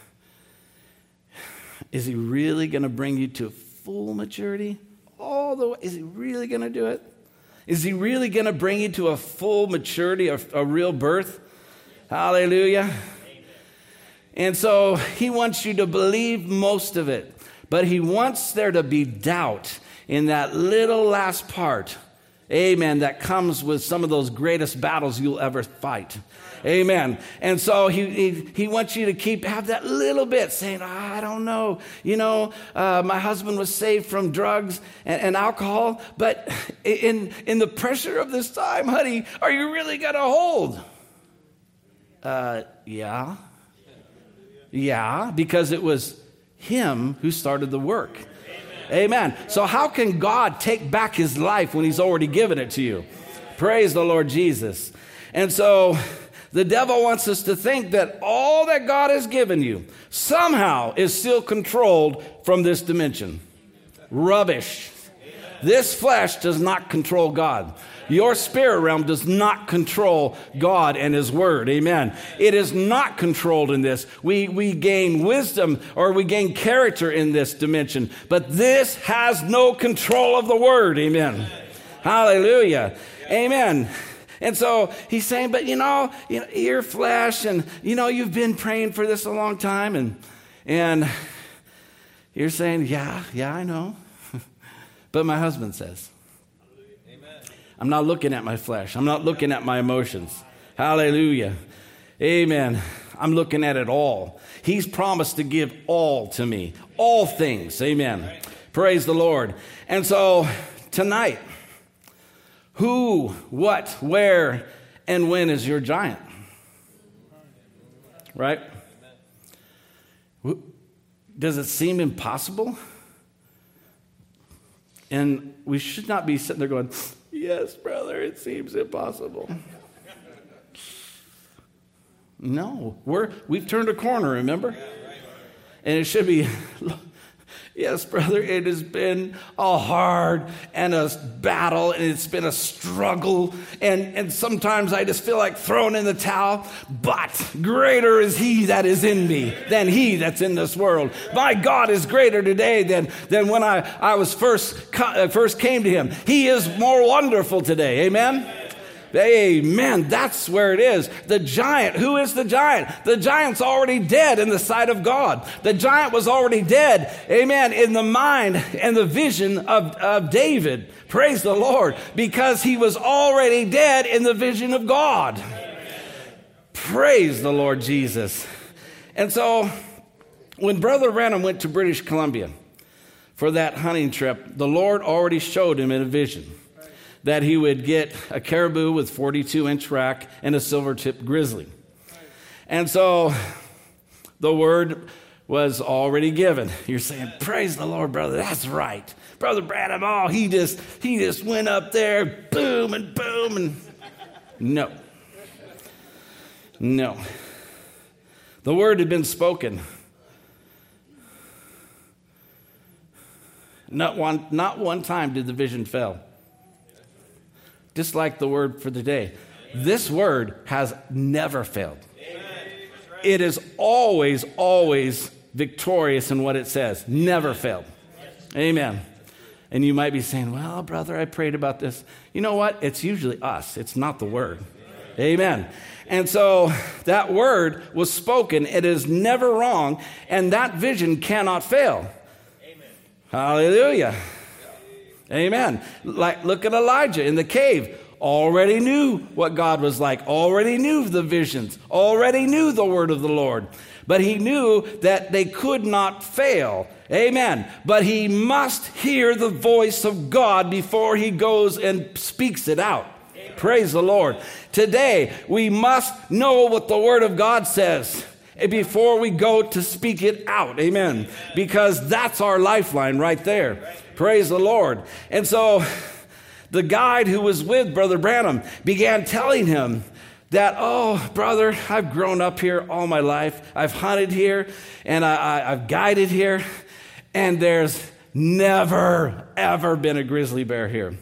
D: is he really going to bring you to full maturity? All the way? Is he really going to do it? Is he really going to bring you to a full maturity, a, a real birth? Hallelujah. Amen. And so he wants you to believe most of it, but he wants there to be doubt in that little last part. Amen. That comes with some of those greatest battles you'll ever fight. Amen. And so he, he he wants you to keep, have that little bit saying, I don't know, you know, uh, my husband was saved from drugs and, and alcohol, but in, in the pressure of this time, honey, are you really going to hold? Uh, yeah. Yeah, because it was him who started the work. Amen. So how can God take back his life when he's already given it to you? Praise the Lord Jesus. And so the devil wants us to think that all that God has given you somehow is still controlled from this dimension. Rubbish. This flesh does not control God. Your spirit realm does not control God and his word. Amen. It is not controlled in this. We, we gain wisdom or we gain character in this dimension, but this has no control of the word. Amen. Hallelujah. Amen. And so he's saying, but you know, you know, your flesh, and you know, you've been praying for this a long time, and and you're saying, yeah, yeah, I know. But my husband says, Amen. I'm not looking at my flesh. I'm not looking at my emotions. Hallelujah. Amen. I'm looking at it all. He's promised to give all to me, all things. Amen. Praise the Lord. And so tonight, who, what, where, and when is your giant? Right? Does it seem impossible? And we should not be sitting there going, yes, brother, it seems impossible. No, we're, we've turned a corner, remember? And it should be, yes, brother, it has been a hard and a battle, and it's been a struggle, and, and sometimes I just feel like throwing in the towel, but greater is he that is in me than he that's in this world. My God is greater today than, than when I, I was first, first came to him. He is more wonderful today. Amen? Amen. That's where it is. The giant. Who is the giant? The giant's already dead in the sight of God. The giant was already dead. Amen. In the mind and the vision of, of David. Praise the Lord. Because he was already dead in the vision of God. Praise the Lord Jesus. And so when Brother Branham went to British Columbia for that hunting trip, the Lord already showed him in a vision that he would get a caribou with forty-two inch rack and a silver-tipped grizzly. And so the word was already given. You're saying, praise the Lord, brother, that's right. Brother Branham, oh, he just, he just went up there, boom and boom, and no. No. The word had been spoken. Not one, not one time did the vision fail. Just like the word for the day. This word has never failed. It is always, always victorious in what it says. Never failed. Amen. And you might be saying, well, brother, I prayed about this. You know what? It's usually us. It's not the word. Amen. And so that word was spoken. It is never wrong. And that vision cannot fail. Amen. Hallelujah. Amen. Like, look at Elijah in the cave. Already knew what God was like. Already knew the visions. Already knew the word of the Lord. But he knew that they could not fail. Amen. But he must hear the voice of God before he goes and speaks it out. Amen. Praise the Lord. Today, we must know what the word of God says before we go to speak it out. Amen. Because that's our lifeline right there. Praise the Lord. And so the guide who was with Brother Branham began telling him that, oh, brother, I've grown up here all my life. I've hunted here, and I, I, I've guided here, and there's never, ever been a grizzly bear here.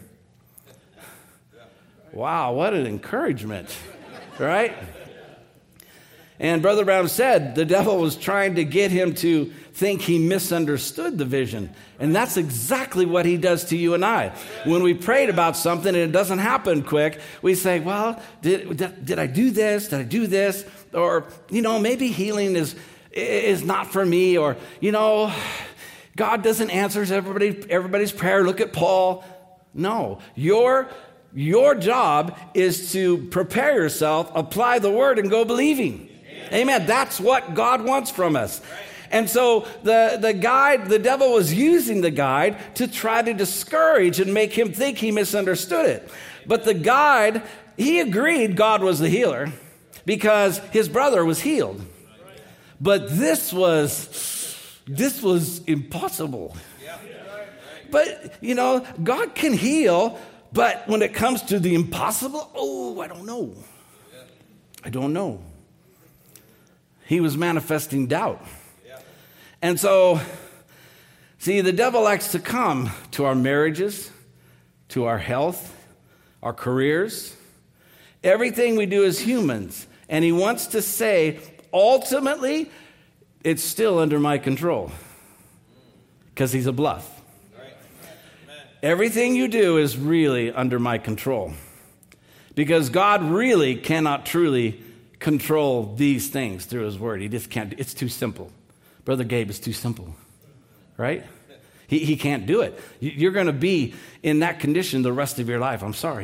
D: Wow, what an encouragement, right? And Brother Branham said the devil was trying to get him to think he misunderstood the vision. And that's exactly what he does to you and I. When we prayed about something and it doesn't happen quick, we say, well, did, did, did I do this? Did I do this? Or, you know, maybe healing is, is not for me. Or, you know, God doesn't answer everybody, everybody's prayer. Look at Paul. No, your Your job is to prepare yourself, apply the word, and go believing. Amen. Amen. That's what God wants from us. Right. And so the, the guide, the devil was using the guide to try to discourage and make him think he misunderstood it. But the guide, he agreed God was the healer because his brother was healed. But this was, this was impossible. But, you know, God can heal, but when it comes to the impossible, oh, I don't know. I don't know. He was manifesting doubt. And so, see, the devil likes to come to our marriages, to our health, our careers, everything we do as humans. And he wants to say, ultimately, it's still under my control. Because he's a bluff. Everything you do is really under my control. Because God really cannot truly control these things through his word. He just can't. It's too simple. Brother Gabe, it's too simple. Right? He, he can't do it. You're going to be in that condition the rest of your life. I'm sorry.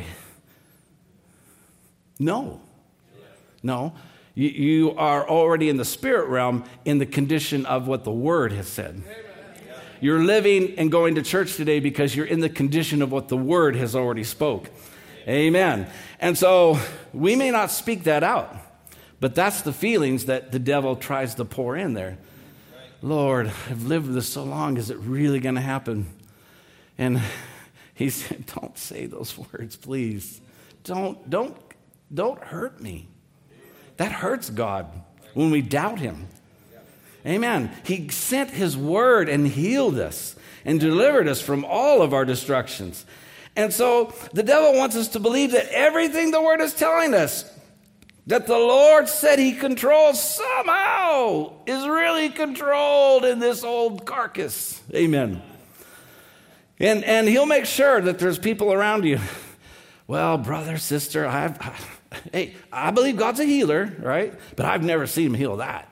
D: No. No. You, you are already in the spirit realm in the condition of what the word has said. You're living and going to church today because you're in the condition of what the word has already spoke. Amen. And so we may not speak that out, but that's the feelings that the devil tries to pour in there. Lord, I've lived with this so long. Is it really going to happen? And he said, don't say those words, please. Don't, don't, don't hurt me. That hurts God when we doubt him. Amen. He sent his word and healed us and delivered us from all of our destructions. And so the devil wants us to believe that everything the word is telling us, that the Lord said he controls, somehow is really controlled in this old carcass. Amen. And and he'll make sure that there's people around you. Well, brother, sister, I've, I, hey, I believe God's a healer, right? But I've never seen him heal that.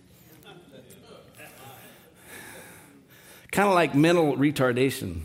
D: Kind of like mental retardation.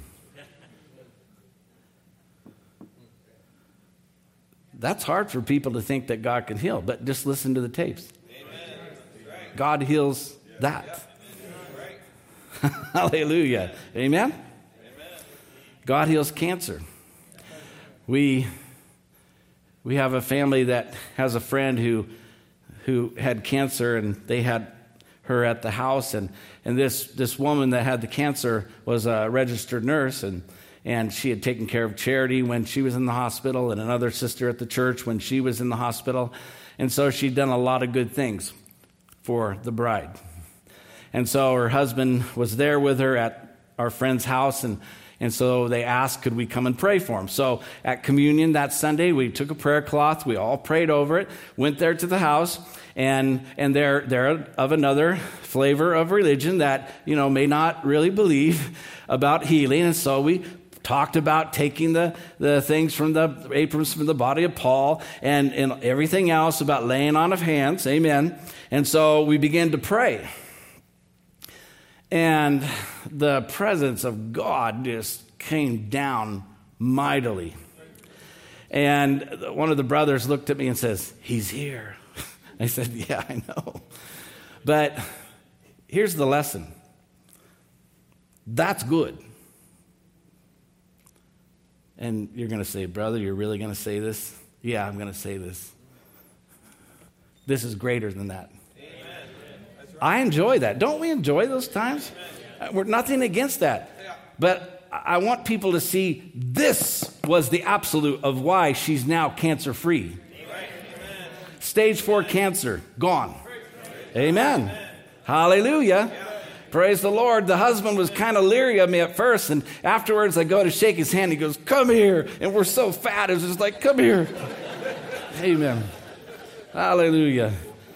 D: That's hard for people to think that God can heal, but just listen to the tapes. Amen. God heals that. Yeah. Hallelujah. Amen? Amen? God heals cancer. We, we have a family that has a friend who, who had cancer, and they had her at the house, and, and this, this woman that had the cancer was a registered nurse, and And she had taken care of Charity when she was in the hospital, and another sister at the church when she was in the hospital. And so she'd done a lot of good things for the bride. And so her husband was there with her at our friend's house, and, and so they asked, could we come and pray for him? So at communion that Sunday, we took a prayer cloth, we all prayed over it, went there to the house, and and they're, they're of another flavor of religion that, you know, may not really believe about healing. And so we talked about taking the, the things from the aprons from the body of Paul and, and everything else about laying on of hands. Amen. And so we began to pray. And the presence of God just came down mightily. And one of the brothers looked at me and says, he's here. I said, yeah, I know. But here's the lesson. That's good. And you're going to say, brother, you're really going to say this? Yeah, I'm going to say this. This is greater than that. Amen. I enjoy that. Don't we enjoy those times? Amen. We're nothing against that. Yeah. But I want people to see this was the absolute of why she's now cancer-free. Amen. Stage four cancer, gone. Amen. Amen. Hallelujah. Yeah. Praise the Lord. The husband was kind of leery of me at first, and afterwards I go to shake his hand. He goes, come here. And we're so fat. It's just like, come here. Amen. Hallelujah.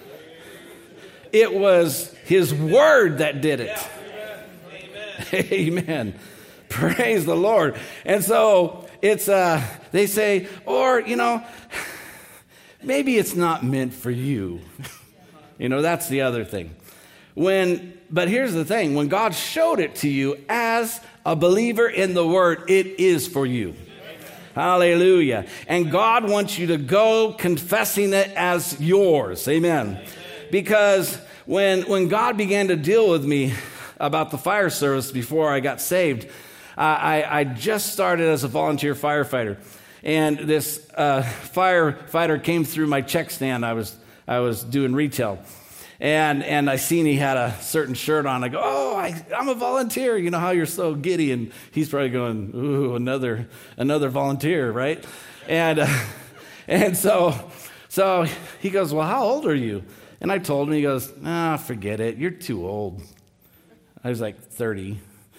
D: It was his word that did it. Amen. Amen. Praise the Lord. And so it's, uh, they say, or, you know, maybe it's not meant for you. You know, that's the other thing. When, but here's the thing, when God showed it to you as a believer in the word, it is for you. Hallelujah. And God wants you to go confessing it as yours. Amen. Because when, when God began to deal with me about the fire service before I got saved, uh, I, I just started as a volunteer firefighter. And this uh, firefighter came through my check stand. I was I was doing retail. And and I seen he had a certain shirt on. I go, oh, I, I'm a volunteer. You know how you're so giddy. And he's probably going, ooh, another another volunteer, right? And uh, and so so he goes, well, how old are you? And I told him. He goes, ah, forget it. You're too old. I was like thirty.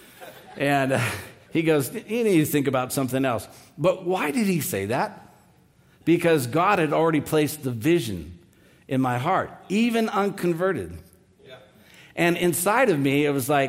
D: And uh, he goes, you need to think about something else. But why did he say that? Because God had already placed the vision in my heart, even unconverted. Yeah. And inside of me, it was like,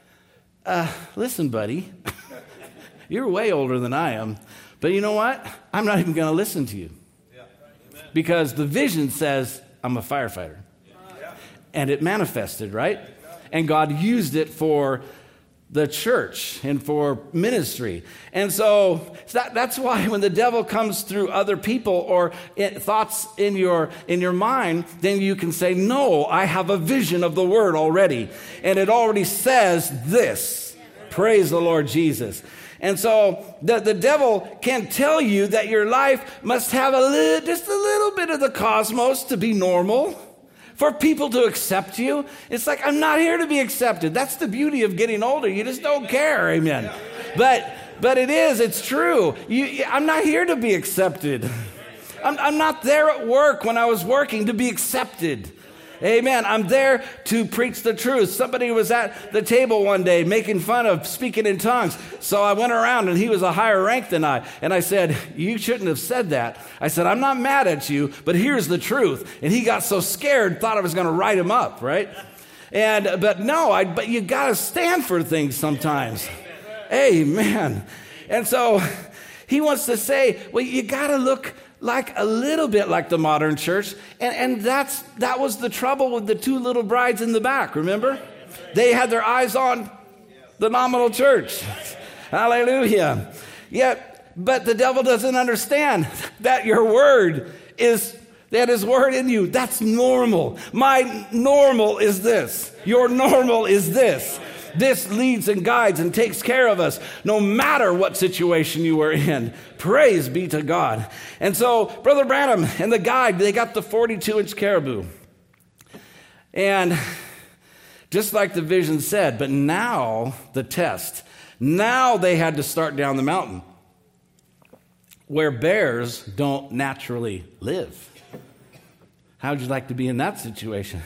D: uh, listen, buddy, you're way older than I am. But you know what? I'm not even going to listen to you. Yeah. Because the vision says I'm a firefighter. Yeah. And it manifested, right? And God used it for the church and for ministry. And so that, that's why when the devil comes through other people or it, thoughts in your in your mind, then you can say, no, I have a vision of the word already. And it already says this. Praise the Lord Jesus. And so the, the devil can tell you that your life must have a li- just a little bit of the cosmos to be normal. For people to accept you. It's like, I'm not here to be accepted. That's the beauty of getting older. You just don't care. Amen. But but it is. It's true. You, I'm not here to be accepted. I'm, I'm not there at work when I was working to be accepted. Amen. I'm there to preach the truth. Somebody was at the table one day making fun of speaking in tongues. So I went around and he was a higher rank than I. And I said, you shouldn't have said that. I said, I'm not mad at you, but here's the truth. And he got so scared, thought I was going to write him up, right? And but no, I, but you got to stand for things sometimes. Amen. And so he wants to say, well, you got to look like a little bit like the modern church. And, and that's that was the trouble with the two little brides in the back, remember? They had their eyes on the nominal church. Hallelujah. Yet, but the devil doesn't understand that your word is, that his word in you, that's normal. My normal is this. Your normal is this. This leads and guides and takes care of us no matter what situation you are in. Praise be to God. And so Brother Branham and the guide, they got the forty-two inch caribou. And just like the vision said, but now the test. Now they had to start down the mountain where bears don't naturally live. How'd you like to be in that situation?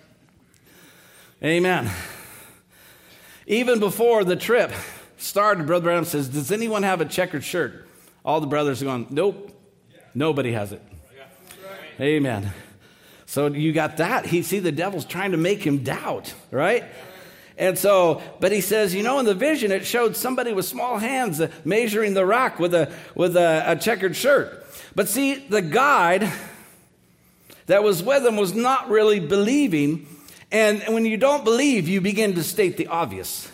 D: Amen. Even before the trip started, Brother Branham says, does anyone have a checkered shirt? All the brothers are going, nope, nobody has it. Amen. So you got that. He see the devil's trying to make him doubt, right? And so, but he says, you know, in the vision, it showed somebody with small hands uh, measuring the rock with a with a, a checkered shirt. But see, the guide that was with him was not really believing. And when you don't believe, you begin to state the obvious.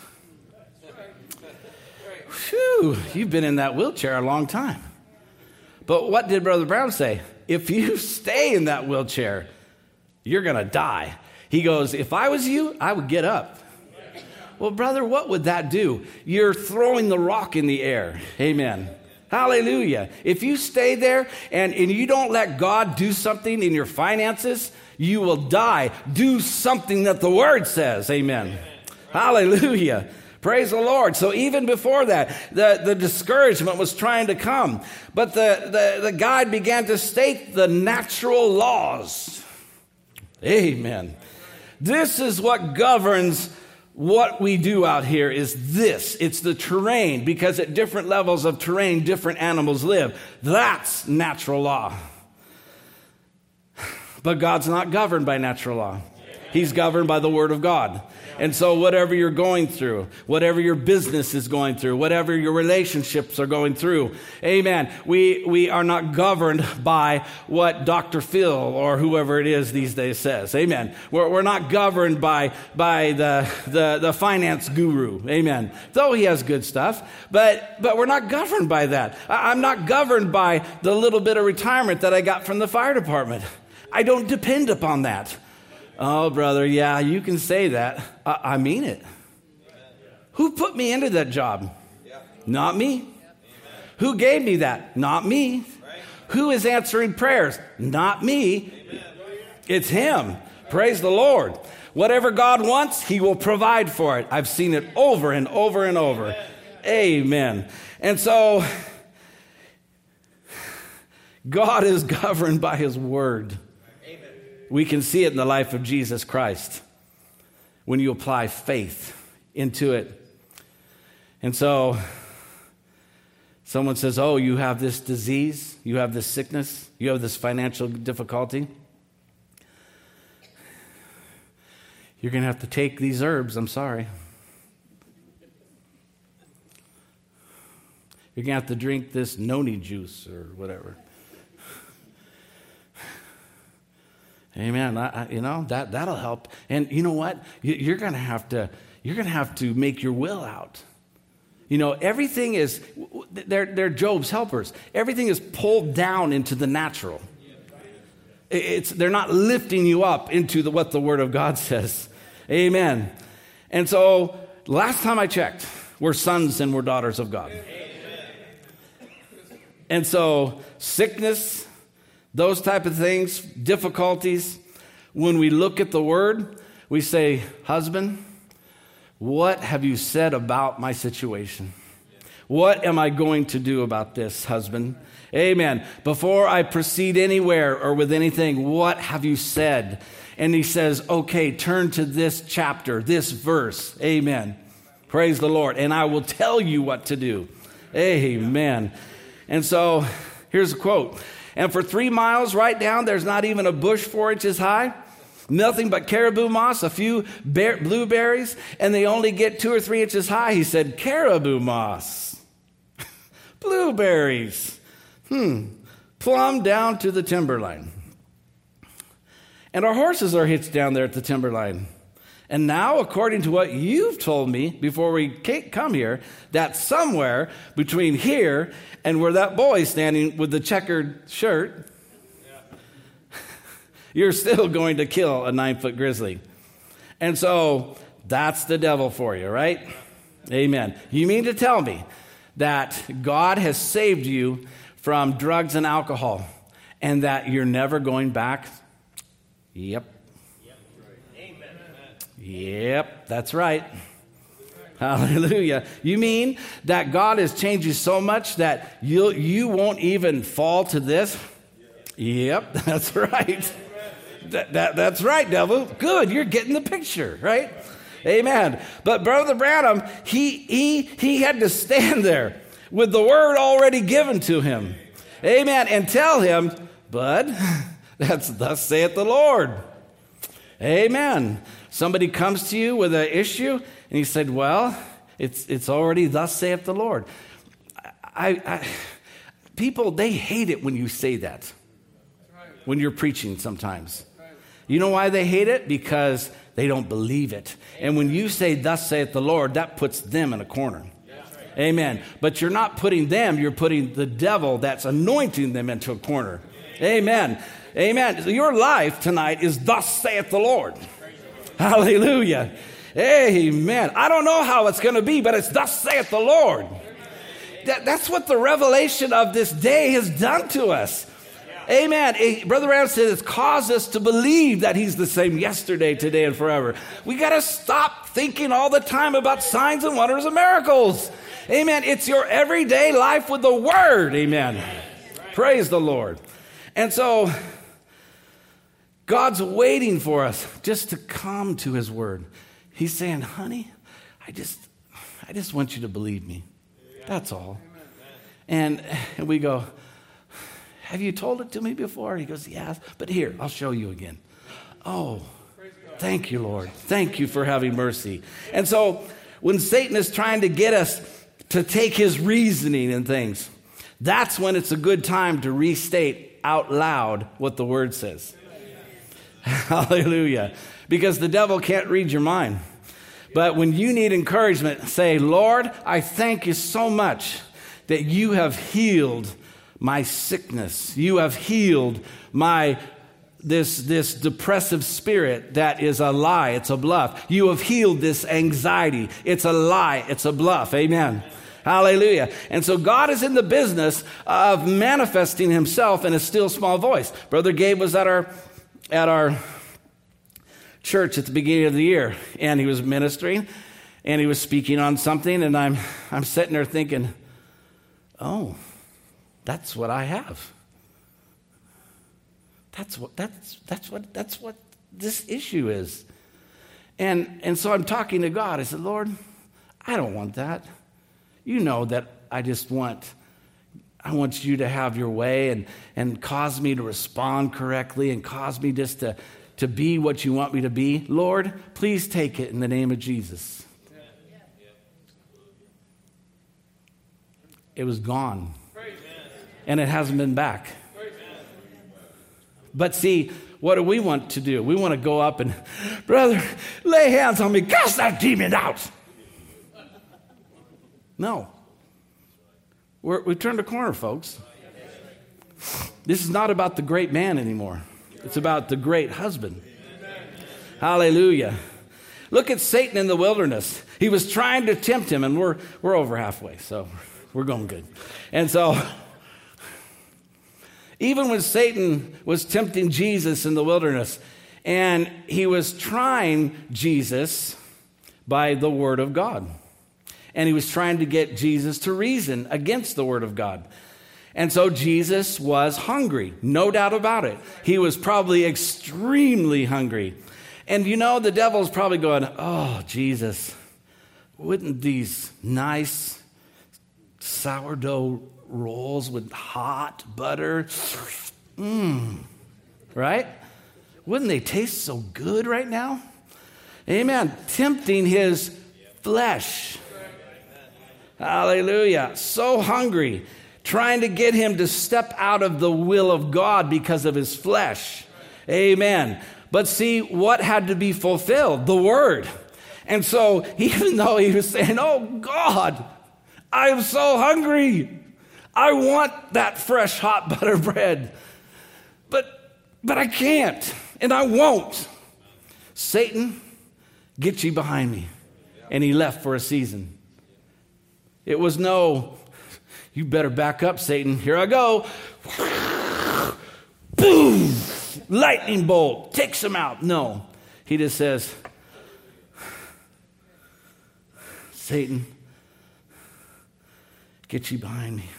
D: Whew, you've been in that wheelchair a long time. But what did Brother Brown say? If you stay in that wheelchair, you're going to die. He goes, if I was you, I would get up. Well, brother, what would that do? You're throwing the rock in the air. Amen. Hallelujah. If you stay there and, and you don't let God do something in your finances, you will die. Do something that the word says. Amen. Amen. Hallelujah. Praise the Lord. So even before that, the, the discouragement was trying to come. But the, the, the guide began to state the natural laws. Amen. This is what governs what we do out here is this. It's the terrain, because at different levels of terrain, different animals live. That's natural law. But God's not governed by natural law. He's governed by the Word of God. And so whatever you're going through, whatever your business is going through, whatever your relationships are going through, amen, we, we are not governed by what Doctor Phil or whoever it is these days says. Amen. We're, we're not governed by, by the, the, the finance guru. Amen. Though he has good stuff, but, but we're not governed by that. I, I'm not governed by the little bit of retirement that I got from the fire department. I don't depend upon that. Oh, brother, yeah, you can say that. I, I mean it. Who put me into that job? Not me. Who gave me that? Not me. Who is answering prayers? Not me. It's Him. Praise the Lord. Whatever God wants, He will provide for it. I've seen it over and over and over. Amen. And so, God is governed by His Word. We can see it in the life of Jesus Christ when you apply faith into it. And so someone says, oh, you have this disease, you have this sickness, you have this financial difficulty. You're going to have to take these herbs, I'm sorry. You're going to have to drink this noni juice or whatever. Amen. I, I, you know, that, that'll help. And you know what? You, you're going to have to, you're going to have to make your will out. You know, everything is, they're, they're Job's helpers. Everything is pulled down into the natural. It's, they're not lifting you up into the, what the Word of God says. Amen. And so, last time I checked, we're sons and we're daughters of God. And so, sickness, those type of things, difficulties, when we look at the Word, we say, husband, what have you said about my situation? What am I going to do about this, husband? Amen. Before I proceed anywhere or with anything, what have you said? And he says, okay, turn to this chapter, this verse. Amen. Praise the Lord. And I will tell you what to do. Amen. And so here's a quote. And for three miles right down, there's not even a bush four inches high. Nothing but caribou moss, a few bear, blueberries, and they only get two or three inches high. He said, caribou moss, blueberries, hmm, plumb down to the timberline. And our horses are hitched down there at the timberline. And now, according to what you've told me before we come here, that somewhere between here and where that boy is standing with the checkered shirt, you're still going to kill a nine-foot grizzly. And so that's the devil for you, right? Amen. You mean to tell me that God has saved you from drugs and alcohol and that you're never going back? Yep. Yep, that's right. Hallelujah. You mean that God has changed you so much that you you won't even fall to this? Yep, that's right. That, that, that's right, devil. Good, you're getting the picture, right? Amen. But Brother Branham, he he he had to stand there with the word already given to him. Amen. And tell him, bud, that's thus saith the Lord. Amen. Somebody comes to you with an issue, and he said, well, it's it's already thus saith the Lord. I, I people, they hate it when you say that, when you're preaching sometimes. You know why they hate it? Because they don't believe it. And when you say, thus saith the Lord, that puts them in a corner. Amen. But you're not putting them, you're putting the devil that's anointing them into a corner. Amen. Amen. So your life tonight is thus saith the Lord. Hallelujah. Amen. I don't know how it's going to be, but it's thus saith the Lord. That, that's what the revelation of this day has done to us. Amen. Brother Branham said it's caused us to believe that he's the same yesterday, today, and forever. We got to stop thinking all the time about signs and wonders and miracles. Amen. It's your everyday life with the Word. Amen. Praise the Lord. And so God's waiting for us just to come to His Word. He's saying, honey, I just, I just want you to believe me. That's all. And, and we go, have you told it to me before? He goes, yes, but here, I'll show you again. Oh, Thank you, Lord. Thank you for having mercy. And so when Satan is trying to get us to take his reasoning and things, that's when it's a good time to restate out loud what the word says. Hallelujah. Because the devil can't read your mind. But when you need encouragement, say, Lord, I thank you so much that you have healed my sickness. You have healed my this, this depressive spirit that is a lie. It's a bluff. You have healed this anxiety. It's a lie. It's a bluff. Amen. Hallelujah. And so God is in the business of manifesting himself in a still small voice. Brother Gabe was at our at our church at the beginning of the year, and he was ministering, and he was speaking on something, and I'm I'm sitting there thinking, oh, that's what I have. That's what that's that's what that's what this issue is. And and so I'm talking to God. I said, Lord, I don't want that. You know that I just want I want you to have your way and, and cause me to respond correctly and cause me just to, to be what you want me to be. Lord, please take it in the name of Jesus. It was gone. And it hasn't been back. But see, what do we want to do? We want to go up and, brother, lay hands on me, cast that demon out. No. We're, we've turned a corner, folks. This is not about the great man anymore. It's about the great husband. Hallelujah. Look at Satan in the wilderness. He was trying to tempt him, and we're we're over halfway, so we're going good. And so, even when Satan was tempting Jesus in the wilderness, and he was trying Jesus by the word of God. And he was trying to get Jesus to reason against the word of God. And so Jesus was hungry, no doubt about it. He was probably extremely hungry. And you know, the devil's probably going, oh, Jesus, wouldn't these nice sourdough rolls with hot butter, mmm, right? Wouldn't they taste so good right now? Amen. Tempting his flesh. Hallelujah. So hungry, trying to get him to step out of the will of God because of his flesh. Amen. But see, what had to be fulfilled? The word. And so even though he was saying, oh God, I am so hungry. I want that fresh hot butter bread. But, but I can't, and I won't. Satan, get ye behind me. And he left for a season. It was no, you better back up, Satan. Here I go. Boom! Lightning bolt takes him out. No, he just says, Satan, get ye behind me.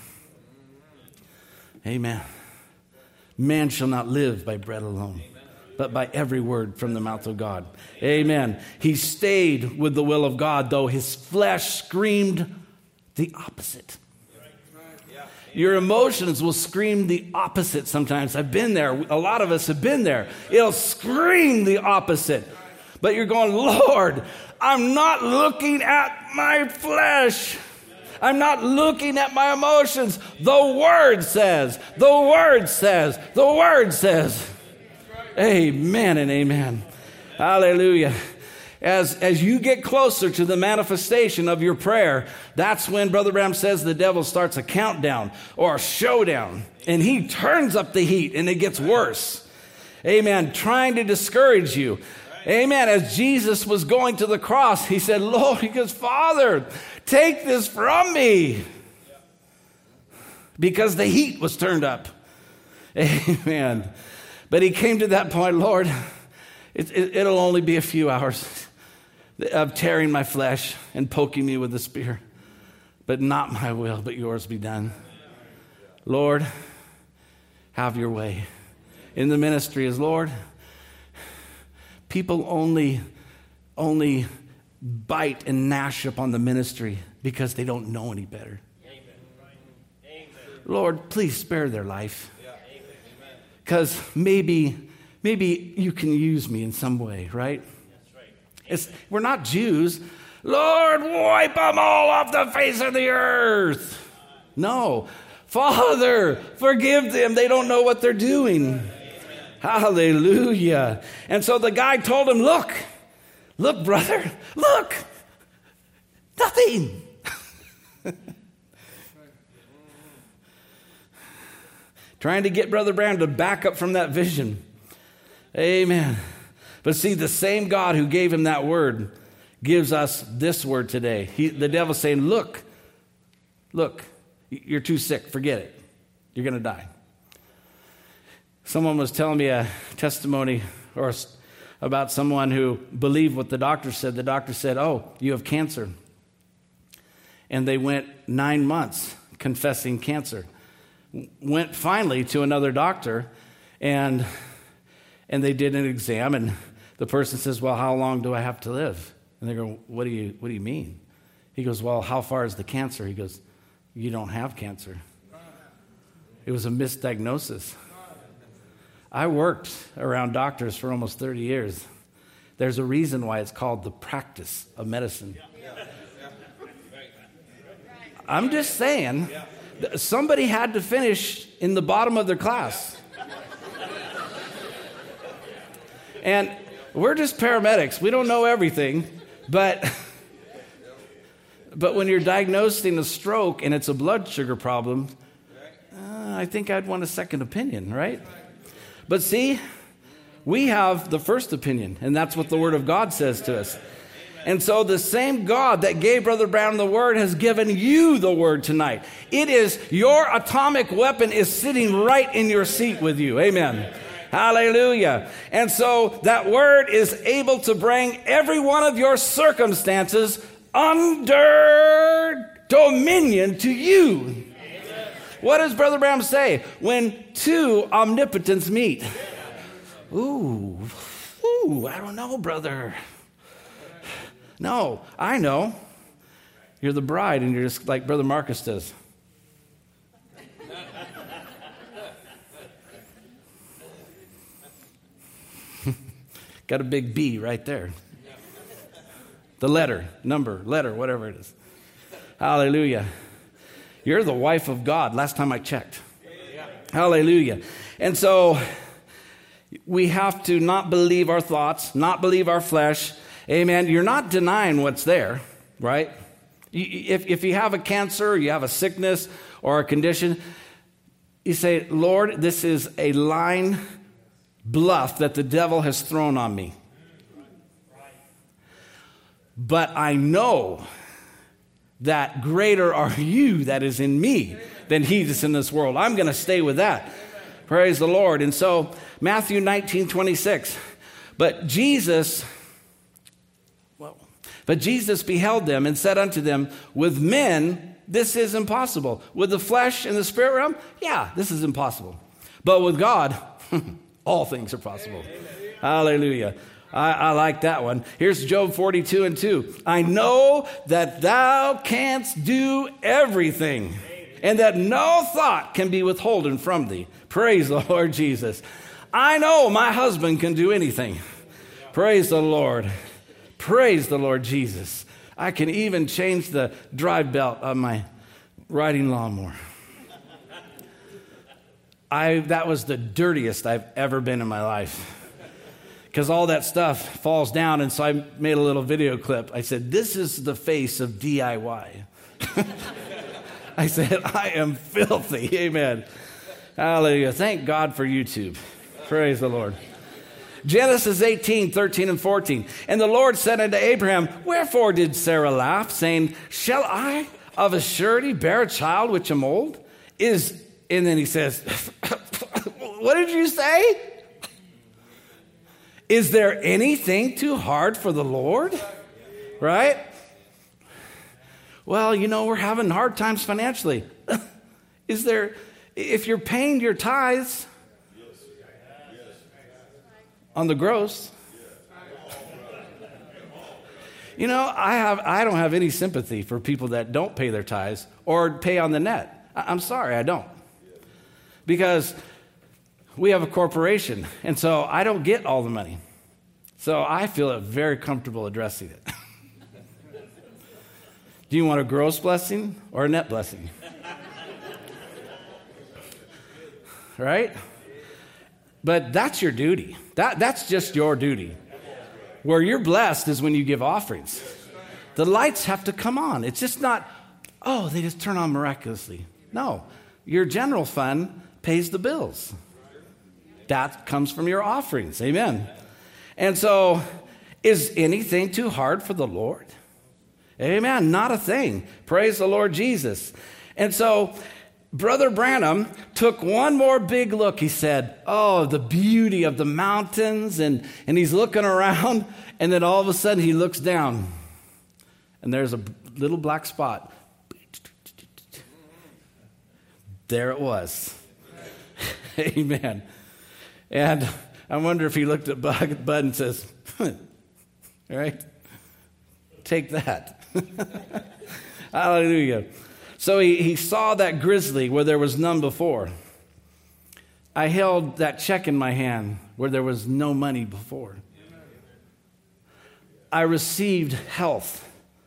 D: Amen. Man shall not live by bread alone, but by every word from the mouth of God. Amen. He stayed with the will of God, though his flesh screamed the opposite. Your emotions will scream the opposite sometimes. I've been there. A lot of us have been there. It'll scream the opposite. But you're going, Lord, I'm not looking at my flesh. I'm not looking at my emotions. The Word says, the Word says, the Word says. Amen and amen. Hallelujah. As, as you get closer to the manifestation of your prayer, that's when Brother Branham says the devil starts a countdown or a showdown. And he turns up the heat and it gets worse. Amen. Trying to discourage you. Amen. As Jesus was going to the cross, he said, Lord, he goes, Father, take this from me. Because the heat was turned up. Amen. But he came to that point, Lord, it, it, it'll only be a few hours of tearing my flesh and poking me with a spear. But not my will, but yours be done. Lord, have your way. In the ministry is, Lord, people only, only bite and gnash upon the ministry because they don't know any better. Amen. Lord, please spare their life. Because maybe, maybe you can use me in some way, right? It's, we're not Jews. Lord, wipe them all off the face of the earth. No. Father, forgive them. They don't know what they're doing. Hallelujah. And so the guy told him, look, look, brother, look, nothing. Trying to get Brother Branham to back up from that vision. Amen. But see, the same God who gave him that word gives us this word today. He, the devil's saying, look, look, you're too sick. Forget it. You're going to die. Someone was telling me a testimony or about someone who believed what the doctor said. The doctor said, oh, you have cancer. And they went nine months confessing cancer. Went finally to another doctor, and and they did an exam, and the person says, well, how long do I have to live? And they go, what do you what do you mean? He goes, well, how far is the cancer? He goes, you don't have cancer. It was a misdiagnosis. I worked around doctors for almost thirty years. There's a reason why it's called the practice of medicine. I'm just saying, somebody had to finish in the bottom of their class. And we're just paramedics. We don't know everything, but but when you're diagnosing a stroke and it's a blood sugar problem, uh, I think I'd want a second opinion, right? But see, we have the first opinion, and that's what the Word of God says to us. And so the same God that gave Brother Brown the Word has given you the Word tonight. It is your atomic weapon is sitting right in your seat with you. Amen. Hallelujah. And so that Word is able to bring every one of your circumstances under dominion to you. What does Brother Branham say? When two omnipotents meet. Ooh, ooh, I don't know, brother. No, I know. You're the bride, and you're just like Brother Marcus does. Got a big B right there. The letter, number, letter, whatever it is. Hallelujah. You're the wife of God, last time I checked. Hallelujah. And so we have to not believe our thoughts, not believe our flesh. Amen. You're not denying what's there, right? If, if you have a cancer, or you have a sickness or a condition, you say, Lord, this is a line bluff that the devil has thrown on me. But I know that greater are you that is in me than he that's in this world. I'm going to stay with that. Praise the Lord. And so Matthew nineteen twenty-six. But Jesus, well, but Jesus beheld them and said unto them, with men, this is impossible. With the flesh and the spirit realm, yeah, this is impossible. But with God, all things are possible. Hallelujah. I, I like that one. Here's Job forty-two and two. I know that thou canst do everything, and that no thought can be withholden from thee. Praise the Lord Jesus. I know my husband can do anything. Praise the Lord. Praise the Lord Jesus. I can even change the drive belt on my riding lawnmower. I that was the dirtiest I've ever been in my life. Because all that stuff falls down, and so I made a little video clip. I said, this is the face of D I Y. I said, I am filthy. Amen. Hallelujah. Thank God for YouTube. Praise the Lord. Genesis eighteen, thirteen and fourteen. And the Lord said unto Abraham, wherefore did Sarah laugh, saying, shall I of a surety bear a child which am old? Is, and then he says, what did you say? Is there anything too hard for the Lord? Right? Well, you know, we're having hard times financially. Is there, if you're paying your tithes on the gross, you know, I have, I don't have any sympathy for people that don't pay their tithes or pay on the net. I'm sorry, I don't. Because we have a corporation, and so I don't get all the money. So I feel very comfortable addressing it. Do you want a gross blessing or a net blessing? Right? But that's your duty. That, that's just your duty. Where you're blessed is when you give offerings. The lights have to come on. It's just not, oh, they just turn on miraculously. No, your general fund pays the bills. That comes from your offerings. Amen. And so, is anything too hard for the Lord? Amen. Not a thing. Praise the Lord Jesus. And so, Brother Branham took one more big look. He said, oh, the beauty of the mountains. And, and he's looking around. And then all of a sudden he looks down. And there's a little black spot. There it was. Amen. And I wonder if he looked at Bud and says, all right, take that. Hallelujah. So he, he saw that grizzly where there was none before. I held that check in my hand where there was no money before. I received health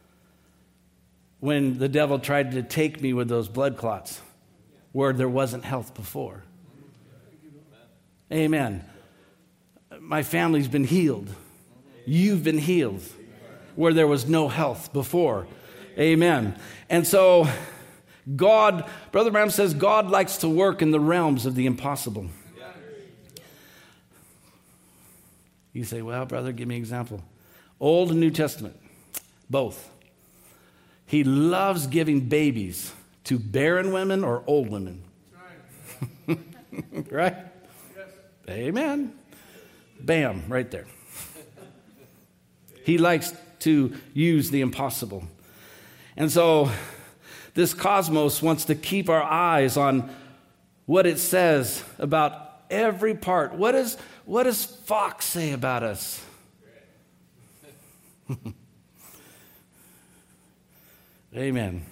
D: when the devil tried to take me with those blood clots where there wasn't health before. Amen. My family's been healed. You've been healed where there was no health before. Amen. And so God, Brother Branham says, God likes to work in the realms of the impossible. You say, well, brother, give me an example. Old and New Testament, both. He loves giving babies to barren women or old women. Right? Right? Yes. Amen. Bam, right there. He likes to use the impossible. And so this cosmos wants to keep our eyes on what it says about every part. What, is, what does Fox say about us? Amen.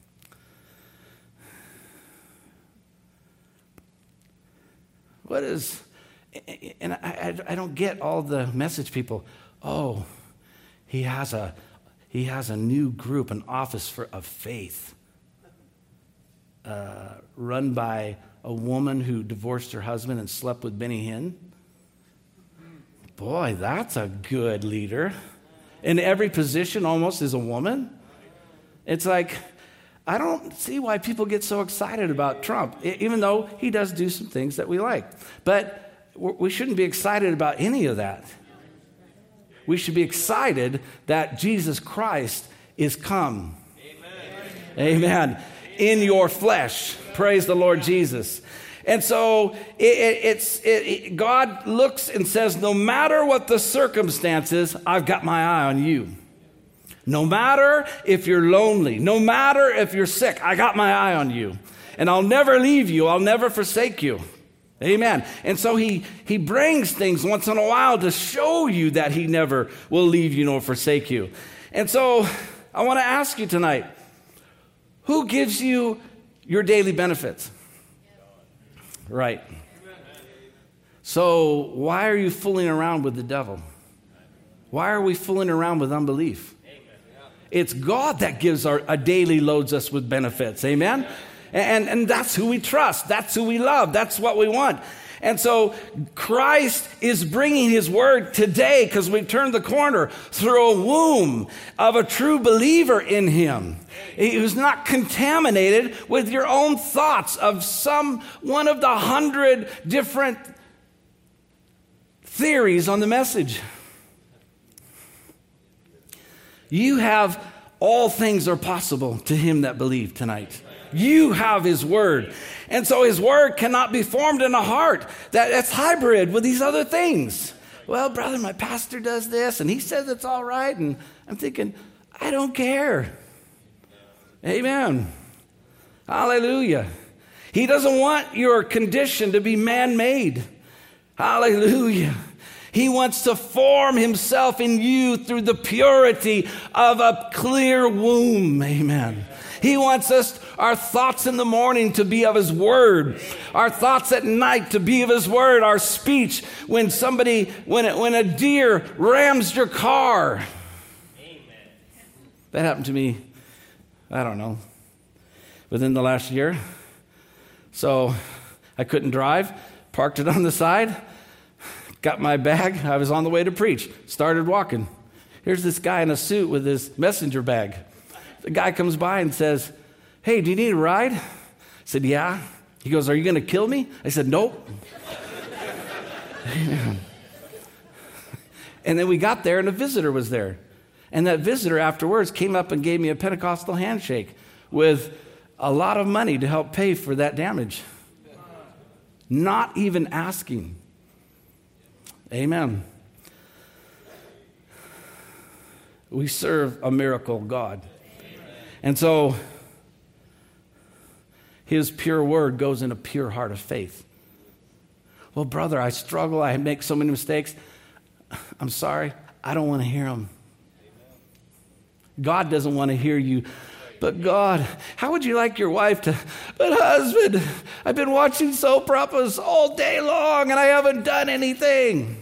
D: What is, and I, I, I don't get all the message people, oh, he has a he has a new group, an office for of faith, uh, run by a woman who divorced her husband and slept with Benny Hinn. Boy, that's a good leader. In every position almost is a woman. It's like, I don't see why people get so excited about Trump, even though he does do some things that we like. But we shouldn't be excited about any of that. We should be excited that Jesus Christ is come. Amen. Amen. In your flesh. Praise the Lord Jesus. And so it, it, it's it, it, God looks and says, no matter what the circumstances, I've got my eye on you. No matter if you're lonely, no matter if you're sick, I got my eye on you. And I'll never leave you. I'll never forsake you. Amen. And so he, he brings things once in a while to show you that he never will leave you nor forsake you. And so I want to ask you tonight, who gives you your daily benefits? Right. So why are you fooling around with the devil? Why are we fooling around with unbelief? It's God that gives our, our daily loads us with benefits. Amen? And, and that's who we trust. That's who we love. That's what we want. And so Christ is bringing his word today because we've turned the corner through a womb of a true believer in him. Who's not contaminated with your own thoughts of some one of the hundred different theories on the message. You have all things are possible to him that believe tonight. You have his word. And so his word cannot be formed in a heart that, that's hybrid with these other things. Well, brother, my pastor does this and he says it's all right. And I'm thinking, I don't care. Amen. Hallelujah. He doesn't want your condition to be man-made. Hallelujah. He wants to form himself in you through the purity of a clear womb. Amen. He wants us our thoughts in the morning to be of his word, our thoughts at night to be of his word, our speech when somebody, when, it, when a deer rams your car. Amen. That happened to me, I don't know, within the last year. So I couldn't drive, parked it on the side, got my bag. I was on the way to preach, started walking. Here's this guy in a suit with his messenger bag. The guy comes by and says, "Hey, do you need a ride?" I said, "Yeah." He goes, "Are you going to kill me?" I said, "Nope." And then we got there and a visitor was there. And that visitor afterwards came up and gave me a Pentecostal handshake with a lot of money to help pay for that damage. Not even asking. Amen. We serve a miracle God. And so his pure word goes in a pure heart of faith. Well, brother, I struggle. I make so many mistakes. I'm sorry. I don't want to hear them. God doesn't want to hear you. But God, how would you like your wife to, but husband, I've been watching soap operas all day long and I haven't done anything.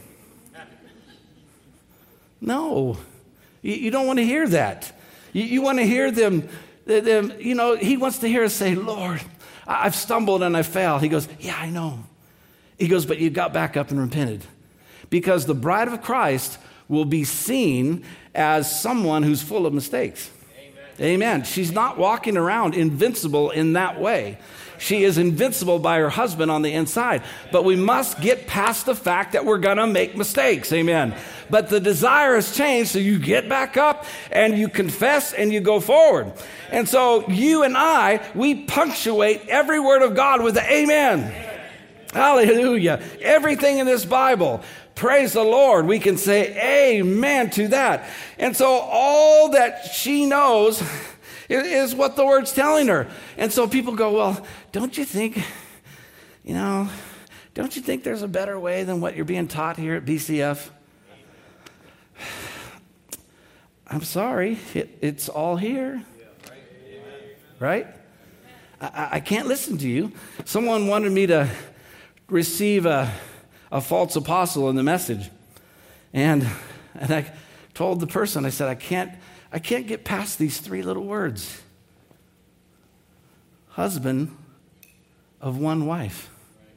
D: No, you, you don't want to hear that. You, you want to hear them, them, you know, he wants to hear us say, "Lord, I've stumbled and I fell." He goes, "Yeah, I know." He goes, "But you got back up and repented." Because the bride of Christ will be seen as someone who's full of mistakes. Amen. She's not walking around invincible in that way. She is invincible by her husband on the inside. But we must get past the fact that we're going to make mistakes. Amen. But the desire has changed, so you get back up and you confess and you go forward. And so you and I, we punctuate every word of God with the amen. Amen. Hallelujah. Everything in this Bible. Praise the Lord. We can say amen to that. And so all that she knows is what the word's telling her. And so people go, "Well, don't you think, you know, don't you think there's a better way than what you're being taught here at B C F?" I'm sorry. It, it's all here. Right? I, I can't listen to you. Someone wanted me to receive a a false apostle in the message. And and I told the person, I said, I can't, I can't get past these three little words. Husband of one wife.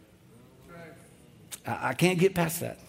D: I, I can't get past that.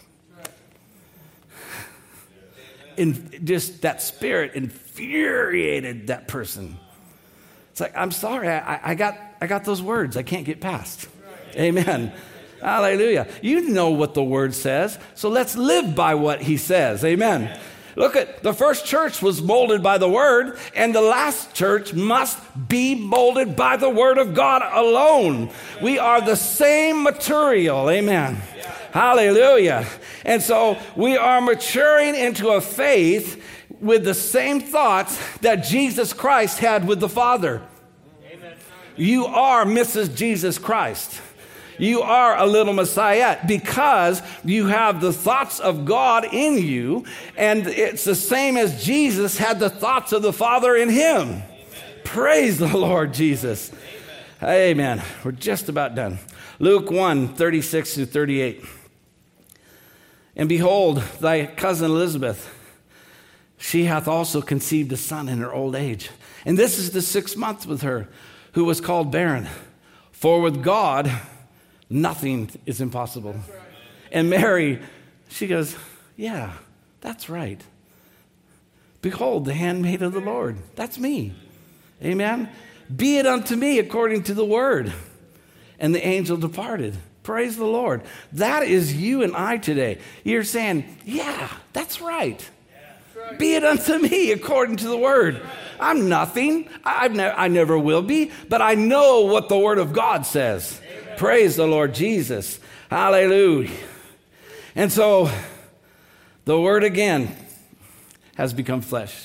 D: And just that spirit infuriated that person. It's like, I'm sorry, I, I got I got those words I can't get past. Amen. Hallelujah. You know what the word says, so let's live by what he says. Amen. Look at the first church was molded by the word, and the last church must be molded by the word of God alone. We are the same material. Amen. Hallelujah. And so we are maturing into a faith with the same thoughts that Jesus Christ had with the Father. Amen. You are Missus Jesus Christ. You are a little Messiah because you have the thoughts of God in you, and it's the same as Jesus had the thoughts of the Father in him. Amen. Praise the Lord Jesus. Amen. Amen. We're just about done. Luke one, thirty-six through thirty-eight. And behold, thy cousin Elizabeth, she hath also conceived a son in her old age. And this is the sixth month with her, who was called barren. For with God nothing is impossible. Right. And Mary, she goes, "Yeah, that's right. Behold, the handmaid of the Lord." That's me. Amen. "Be it unto me according to the word." And the angel departed. Praise the Lord. That is you and I today. You're saying, "Yeah, that's right. Yeah, right. Be it unto me according to the word." I'm nothing. I've ne- I never will be, but I know what the word of God says. Amen. Praise the Lord Jesus. Hallelujah. And so the word again has become flesh.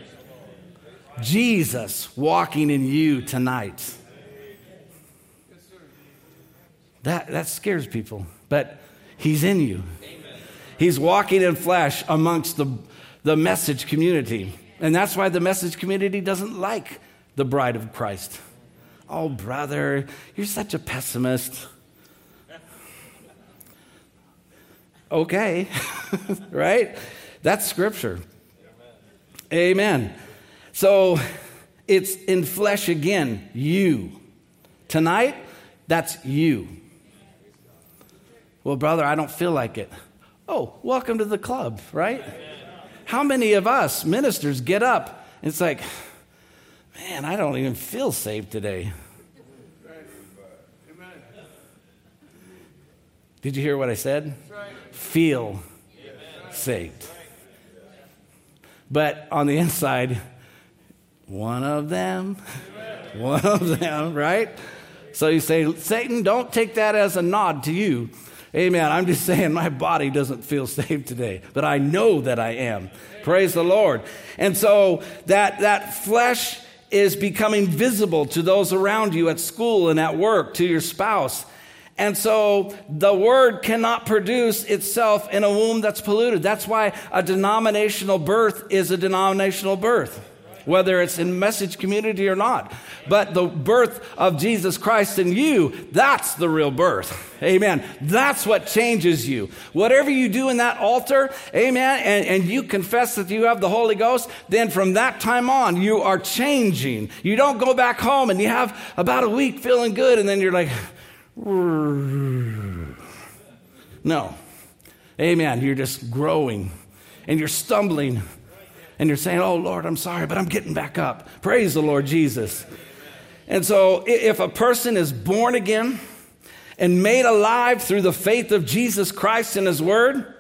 D: Jesus walking in you tonight. That, that scares people, but he's in you. He's walking in flesh amongst the, the message community. And that's why the message community doesn't like the bride of Christ. Oh, brother, you're such a pessimist. Okay, right? That's scripture. Amen. So it's in flesh again, you. Tonight, that's you. Well, brother, I don't feel like it. Oh, welcome to the club, right? How many of us ministers get up and it's like, man, I don't even feel saved today. Did you hear what I said? Feel saved. But on the inside, one of them, one of them, right? So you say, Satan, don't take that as a nod to you. Amen. I'm just saying my body doesn't feel saved today, but I know that I am. Praise the Lord. And so that, that flesh is becoming visible to those around you at school and at work, to your spouse. And so the word cannot produce itself in a womb that's polluted. That's why a denominational birth is a denominational birth, whether it's in message community or not. But the birth of Jesus Christ in you, that's the real birth. Amen. That's what changes you. Whatever you do in that altar, amen, and, and you confess that you have the Holy Ghost, then from that time on, you are changing. You don't go back home and you have about a week feeling good and then you're like, no. Amen. You're just growing and you're stumbling and you're saying, oh, Lord, I'm sorry, but I'm getting back up. Praise the Lord Jesus. And so if a person is born again and made alive through the faith of Jesus Christ and his word,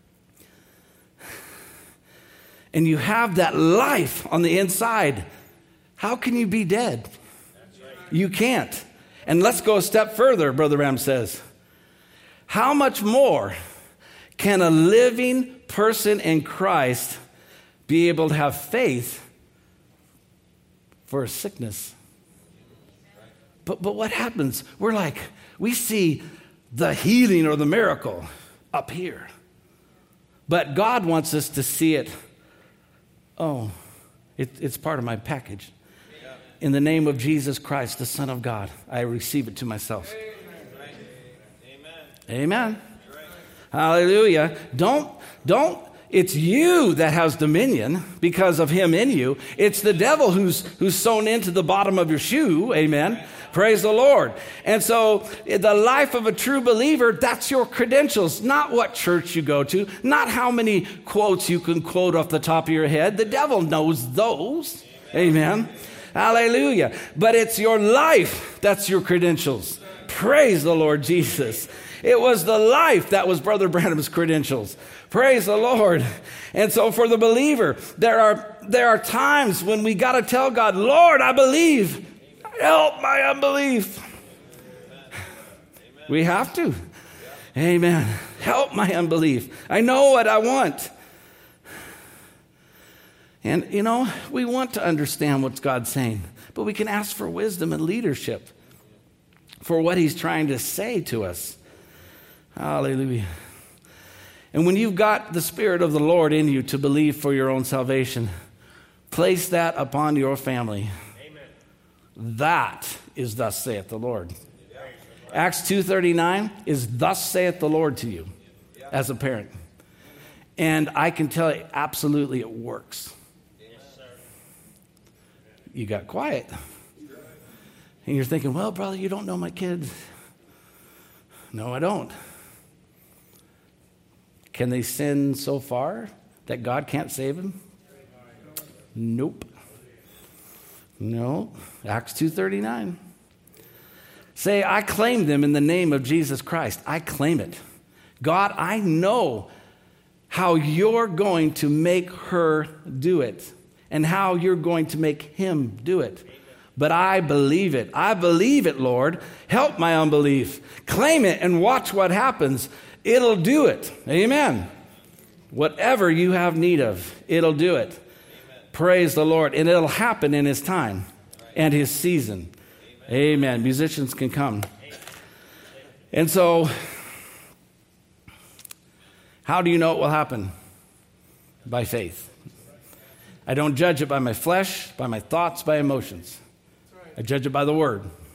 D: and you have that life on the inside, how can you be dead? You can't. And let's go a step further, Brother Ram says. How much more can a living person in Christ be able to have faith for a sickness? But, but what happens? We're like, we see the healing or the miracle up here. But God wants us to see it. Oh, it, it's part of my package. In the name of Jesus Christ, the Son of God, I receive it to myself. Amen. Amen. Hallelujah. Don't, don't, it's you that has dominion because of him in you. It's the devil who's, who's sewn into the bottom of your shoe. Amen. Praise the Lord. And so the life of a true believer, that's your credentials, not what church you go to, not how many quotes you can quote off the top of your head. The devil knows those. Amen. Hallelujah. But it's your life that's your credentials. Praise the Lord Jesus. It was the life that was Brother Branham's credentials. Praise the Lord. And so for the believer, there are there are times when we got to tell God, Lord, I believe. Help my unbelief. We have to. Amen. Help my unbelief. I know what I want. And, you know, we want to understand what God's saying, but we can ask for wisdom and leadership for what he's trying to say to us. Hallelujah. And when you've got the Spirit of the Lord in you to believe for your own salvation, place that upon your family. Amen. That is thus saith the Lord. Acts two thirty-nine is thus saith the Lord to you as a parent. And I can tell you, absolutely it works. You got quiet. And you're thinking, well, brother, you don't know my kids. No, I don't. Can they sin so far that God can't save them? Nope. No. Acts two thirty-nine. Say, I claim them in the name of Jesus Christ. I claim it. God, I know how you're going to make her do it and how you're going to make him do it. But I believe it. I believe it, Lord. Help my unbelief. Claim it and watch what happens. It'll do it. Amen. Whatever you have need of, it'll do it. Amen. Praise the Lord. And it'll happen in his time and his season. Amen. Amen. Musicians can come. And so, how do you know it will happen? By faith. I don't judge it by my flesh, by my thoughts, by emotions. I judge it by the word.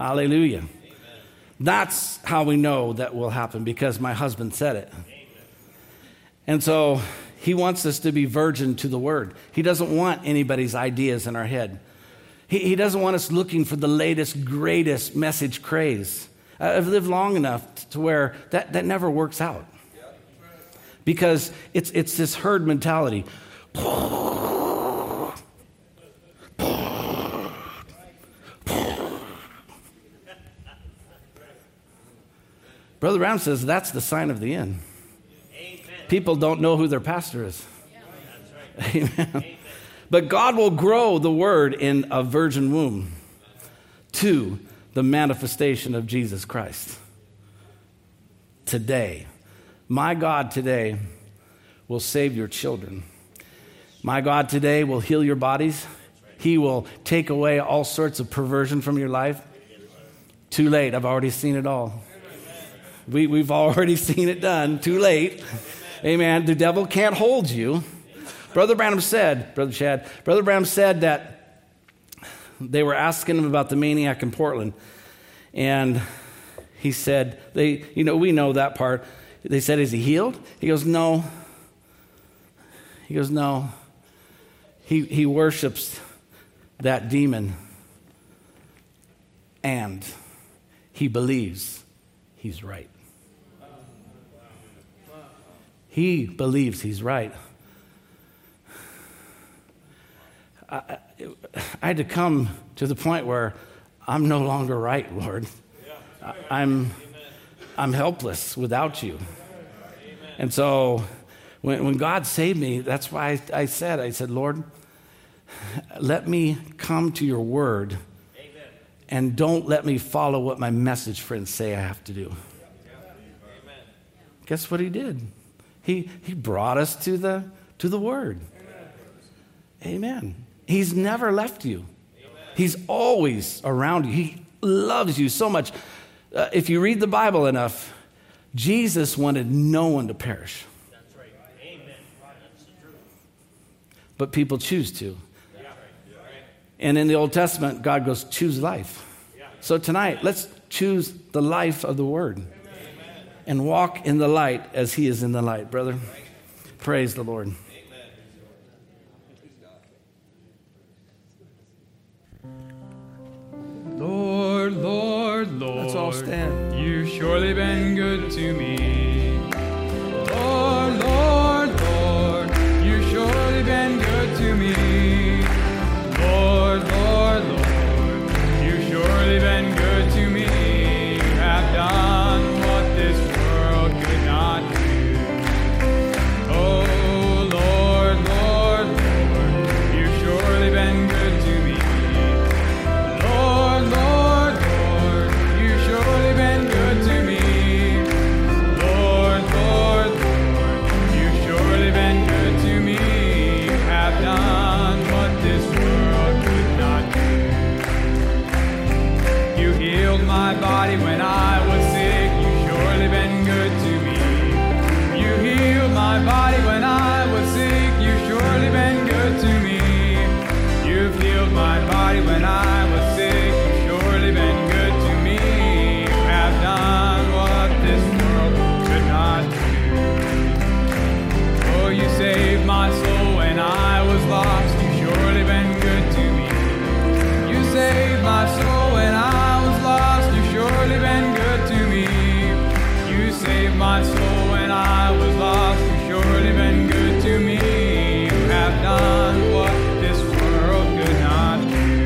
D: Hallelujah. Amen. That's how we know that will happen, because my husband said it. Amen. And so he wants us to be virgin to the word. He doesn't want anybody's ideas in our head. He, he doesn't want us looking for the latest, greatest message craze. I've lived long enough to where that, that never works out. Because it's it's this herd mentality. Brother Brown says that's the sign of the end. Amen. People don't know who their pastor is. Yeah. That's right. Amen. Amen. But God will grow the word in a virgin womb to the manifestation of Jesus Christ. Today, my God today will save your children. My God today will heal your bodies. He will take away all sorts of perversion from your life. Too late. I've already seen it all. We, we've already seen it done. Too late. Amen. The devil can't hold you. Brother Branham said, Brother Chad, Brother Branham said that they were asking him about the maniac in Portland. And he said, they, you know, we know that part. They said, is he healed? He goes, no. He goes, no. He, he worships that demon. And he believes he's right. He believes he's right. I, I had to come to the point where I'm no longer right, Lord. I, I'm, I'm helpless without you. And so when, when God saved me, that's why I, I said, I said, Lord, let me come to your word. Amen. And don't let me follow what my message friends say I have to do. Amen. Guess what he did? He he brought us to the to the word. Amen. Amen. He's never left you. Amen. He's always around you. He loves you so much. Uh, if you read the Bible enough, Jesus wanted no one to perish. That's right. Amen. That's the truth. But people choose to. Yeah. And in the Old Testament, God goes, choose life. Yeah. So tonight, let's choose the life of the word. Amen. And walk in the light as he is in the light, brother. Right. Praise the Lord.
A: Lord, Lord, Lord,
B: let's all stand.
A: You've surely been good to me. Lord, Lord, Lord, you've surely been good to me. Lord, Lord, Lord, you've surely been good to me. You have done what this world could not do. Oh, Lord, Lord, Lord, you've surely been good to me. Lord, Lord, Lord, you've surely been good to me. Lord, Lord, Lord, you've surely been good to me. You have done what this world could not do. You healed my body when I was sick. You've surely been good to me. You healed my body when I was sick. You've surely been good to me. You've healed my body when I was sick. You've surely been good to me. You have done what this world could not do. Oh, you saved my soul when I was lost. You've surely been good to me. You saved my soul when I was lost. You've surely been good to me. You saved my soul when I was lost. You've surely been good to me. You have done what this world could not do.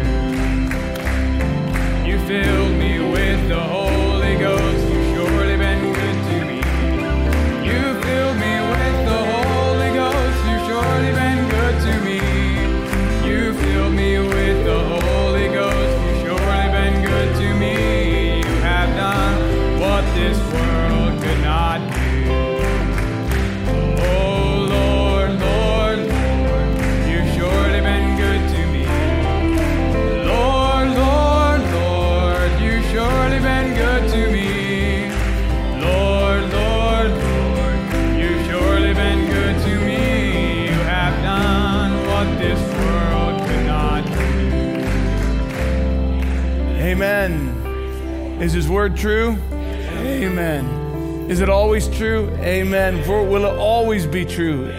A: You filled me with the Holy Ghost. You've surely been good to me. You filled me with the Holy Ghost. You've surely been good to me. You filled me with the Holy Ghost. You've surely been good to me. You have done what this world could not do. Oh, Lord, Lord, Lord, you've surely been good to me. Lord, Lord, Lord, you've surely been good to me. Lord, Lord, Lord, you've surely been good to me. You have done what this world could not do.
B: Amen. Is his word true? Amen. Is it always true? Amen. For will it always be true?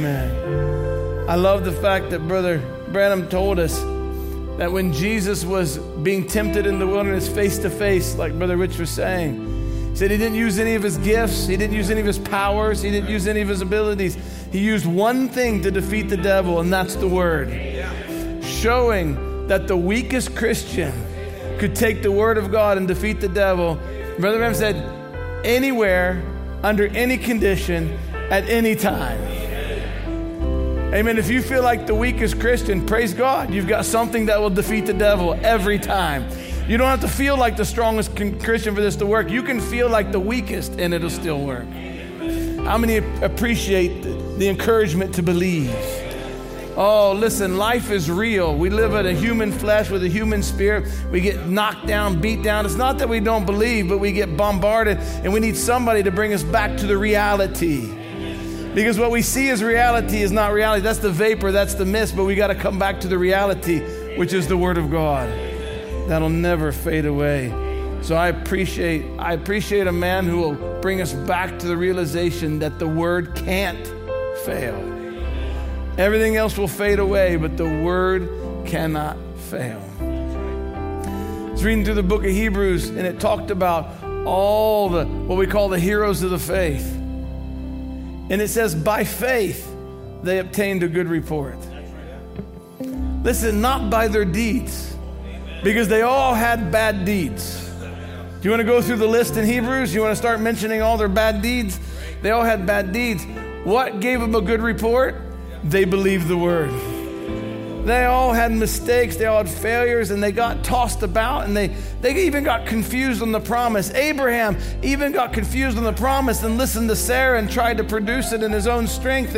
B: Amen. I love the fact that Brother Branham told us that when Jesus was being tempted in the wilderness face to face, like Brother Rich was saying, he said he didn't use any of his gifts, he didn't use any of his powers, he didn't use any of his abilities. He used one thing to defeat the devil, and that's the word. Showing that the weakest Christian could take the word of God and defeat the devil. Brother Branham said, anywhere, under any condition, at any time. Amen. If you feel like the weakest Christian, praise God. You've got something that will defeat the devil every time. You don't have to feel like the strongest Christian for this to work. You can feel like the weakest and it'll still work. How many appreciate the encouragement to believe? Oh, listen, life is real. We live in a human flesh with a human spirit. We get knocked down, beat down. It's not that we don't believe, but we get bombarded, and we need somebody to bring us back to the reality. Because what we see as reality is not reality. That's the vapor, that's the mist, but we got to come back to the reality, which is the Word of God. That'll never fade away. So I appreciate, I appreciate a man who will bring us back to the realization that the Word can't fail. Everything else will fade away, but the Word cannot fail. I was reading through the book of Hebrews, and it talked about all the, what we call the heroes of the faith. And it says, by faith, they obtained a good report. Listen, not by their deeds, because they all had bad deeds. Do you want to go through the list in Hebrews? You want to start mentioning all their bad deeds? They all had bad deeds. What gave them a good report? They believed the word. They all had mistakes, they all had failures, and they got tossed about, and they, they even got confused on the promise. Abraham even got confused on the promise and listened to Sarah and tried to produce it in his own strength.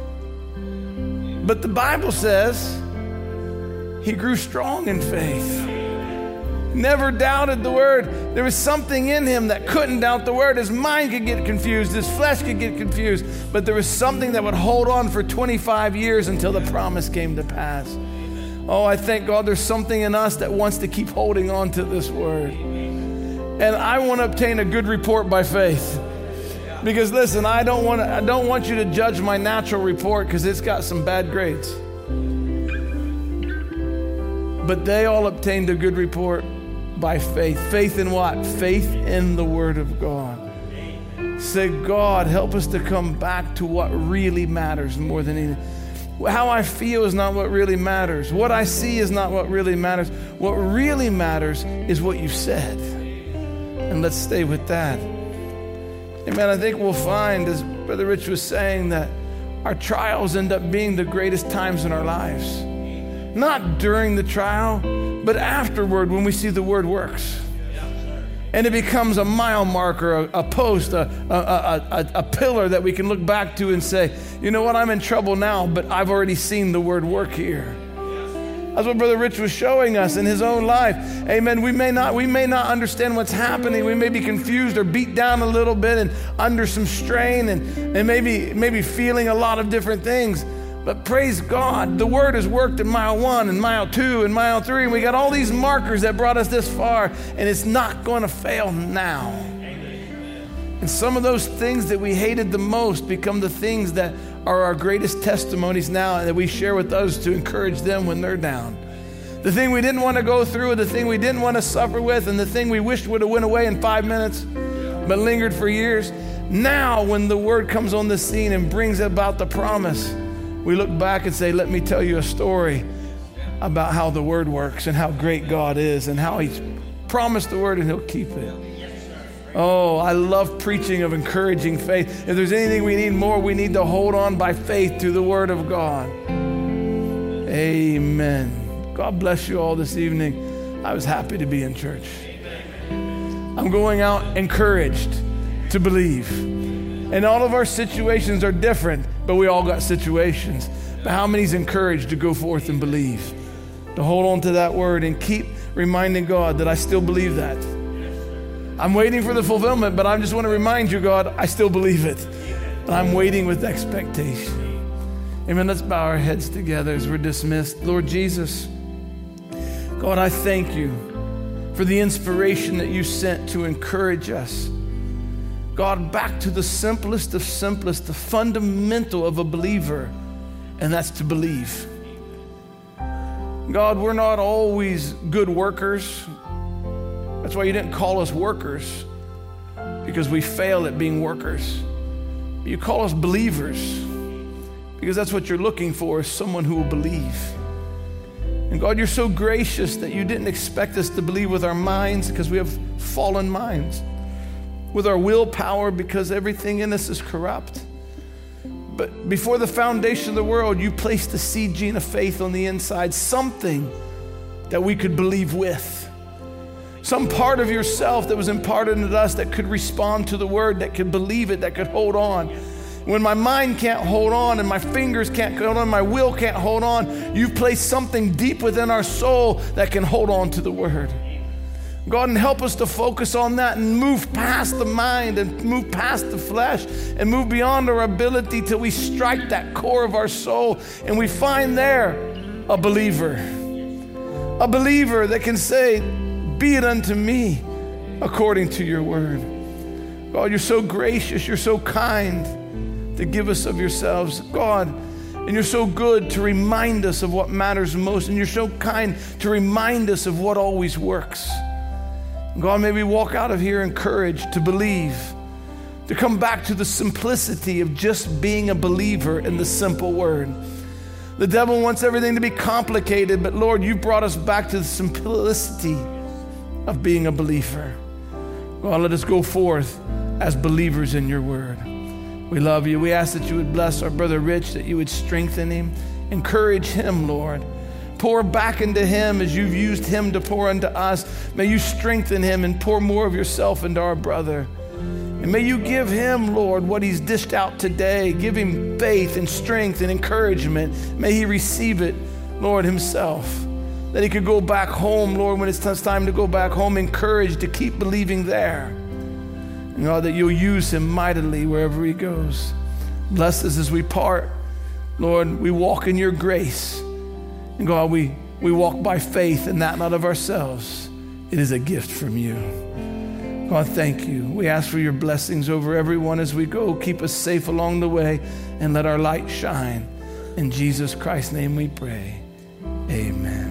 B: And, but the Bible says he grew strong in faith. Never doubted the word. There was something in him that couldn't doubt the word. His mind could get confused. His flesh could get confused. But there was something that would hold on for twenty-five years until the promise came to pass. Oh, I thank God there's something in us that wants to keep holding on to this word. And I want to obtain a good report by faith. Because listen, I don't want to, I don't want you to judge my natural report because it's got some bad grades. But they all obtained a good report by faith. Faith in what? Faith in the Word of God. Say, God, help us to come back to what really matters more than anything. How I feel is not what really matters. What I see is not what really matters. What really matters is what you said. And let's stay with that. Amen. I think we'll find, as Brother Rich was saying, that our trials end up being the greatest times in our lives. Not during the trial, but afterward when we see the word works. And it becomes a mile marker, a, a post, a, a, a, a, a pillar that we can look back to and say, you know what, I'm in trouble now, but I've already seen the word work here. That's what Brother Rich was showing us in his own life. Amen. We may not, we may not understand what's happening. We may be confused or beat down a little bit and under some strain and, and maybe, maybe feeling a lot of different things. But praise God, the word has worked in mile one and mile two and mile three. And we got all these markers that brought us this far, and it's not going to fail now. And some of those things that we hated the most become the things that are our greatest testimonies now, and that we share with others to encourage them when they're down. The thing we didn't want to go through, the thing we didn't want to suffer with, and the thing we wished would have went away in five minutes, but lingered for years. Now, when the word comes on the scene and brings about the promise, we look back and say, let me tell you a story about how the word works and how great God is and how he's promised the word and he'll keep it. Oh, I love preaching of encouraging faith. If there's anything we need more, we need to hold on by faith to the word of God. Amen. God bless you all this evening. I was happy to be in church. I'm going out encouraged to believe. And all of our situations are different, but we all got situations. But how many's encouraged to go forth and believe? To hold on to that word and keep reminding God that I still believe that. I'm waiting for the fulfillment, but I just want to remind you, God, I still believe it. And I'm waiting with expectation. Amen. Let's bow our heads together as we're dismissed. Lord Jesus, God, I thank you for the inspiration that you sent to encourage us. God, back to the simplest of simplest, the fundamental of a believer, and that's to believe. God, we're not always good workers. That's why you didn't call us workers, because we fail at being workers. You call us believers, because that's what you're looking for, is someone who will believe. And God, you're so gracious that you didn't expect us to believe with our minds, because we have fallen minds, with our willpower, because everything in us is corrupt. But before the foundation of the world, you placed the seed gene of faith on the inside, something that we could believe with. Some part of yourself that was imparted into us that could respond to the word, that could believe it, that could hold on. When my mind can't hold on and my fingers can't hold on, my will can't hold on, you've placed something deep within our soul that can hold on to the word. God, and help us to focus on that and move past the mind and move past the flesh and move beyond our ability till we strike that core of our soul and we find there a believer. A believer that can say, be it unto me according to your word. God, you're so gracious, you're so kind to give us of yourselves. God, and you're so good to remind us of what matters most, and you're so kind to remind us of what always works. God, may we walk out of here encouraged to believe, to come back to the simplicity of just being a believer in the simple word. The devil wants everything to be complicated, but Lord, you've brought us back to the simplicity of being a believer. God, let us go forth as believers in your word. We love you. We ask that you would bless our brother Rich, that you would strengthen him, encourage him, Lord. Pour back into him as you've used him to pour into us. May you strengthen him and pour more of yourself into our brother. And may you give him, Lord, what he's dished out today. Give him faith and strength and encouragement. May he receive it, Lord, himself. That he could go back home, Lord, when it's time to go back home, encouraged to keep believing there. And God, that you'll use him mightily wherever he goes. Bless us as we part. Lord, we walk in your grace. And God, we, we walk by faith and that not of ourselves. It is a gift from you. God, thank you. We ask for your blessings over everyone as we go. Keep us safe along the way and let our light shine. In Jesus Christ's name we pray. Amen.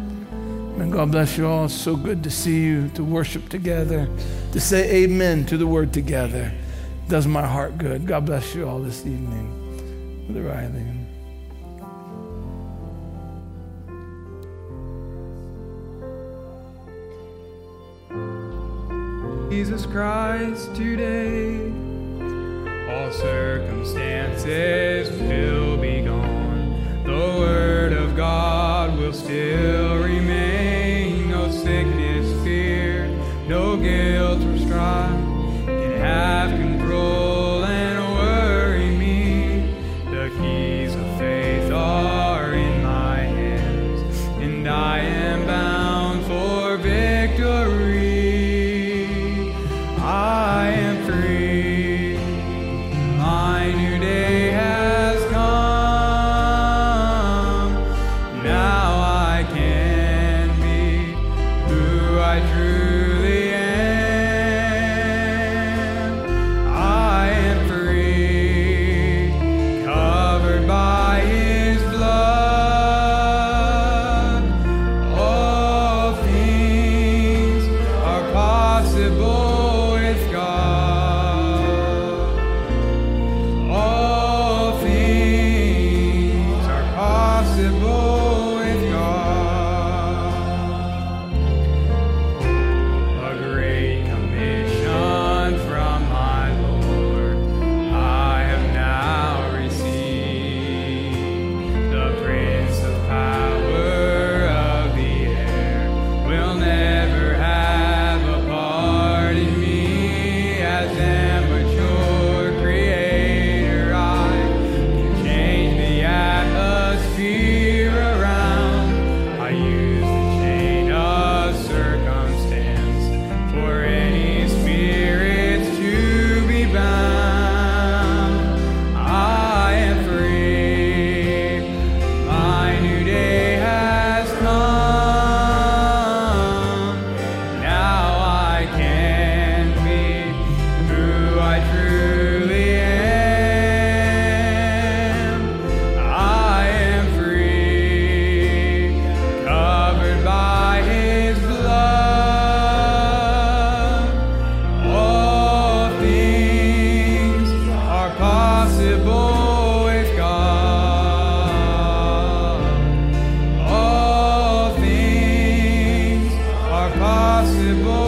B: And God bless you all. It's so good to see you, to worship together, to say amen to the word together. It does my heart good. God bless you all this evening. Brother Riley.
A: Jesus Christ today, all circumstances will be gone. The word of God will still remain. No sickness, fear, no guilt or strife can have control and worry me. The keys of faith are in my hands, and I am bound for victory. I am free, my new day has come. Now I can be who I truly am. I am free, covered by his blood. All things are possible. Party impossible.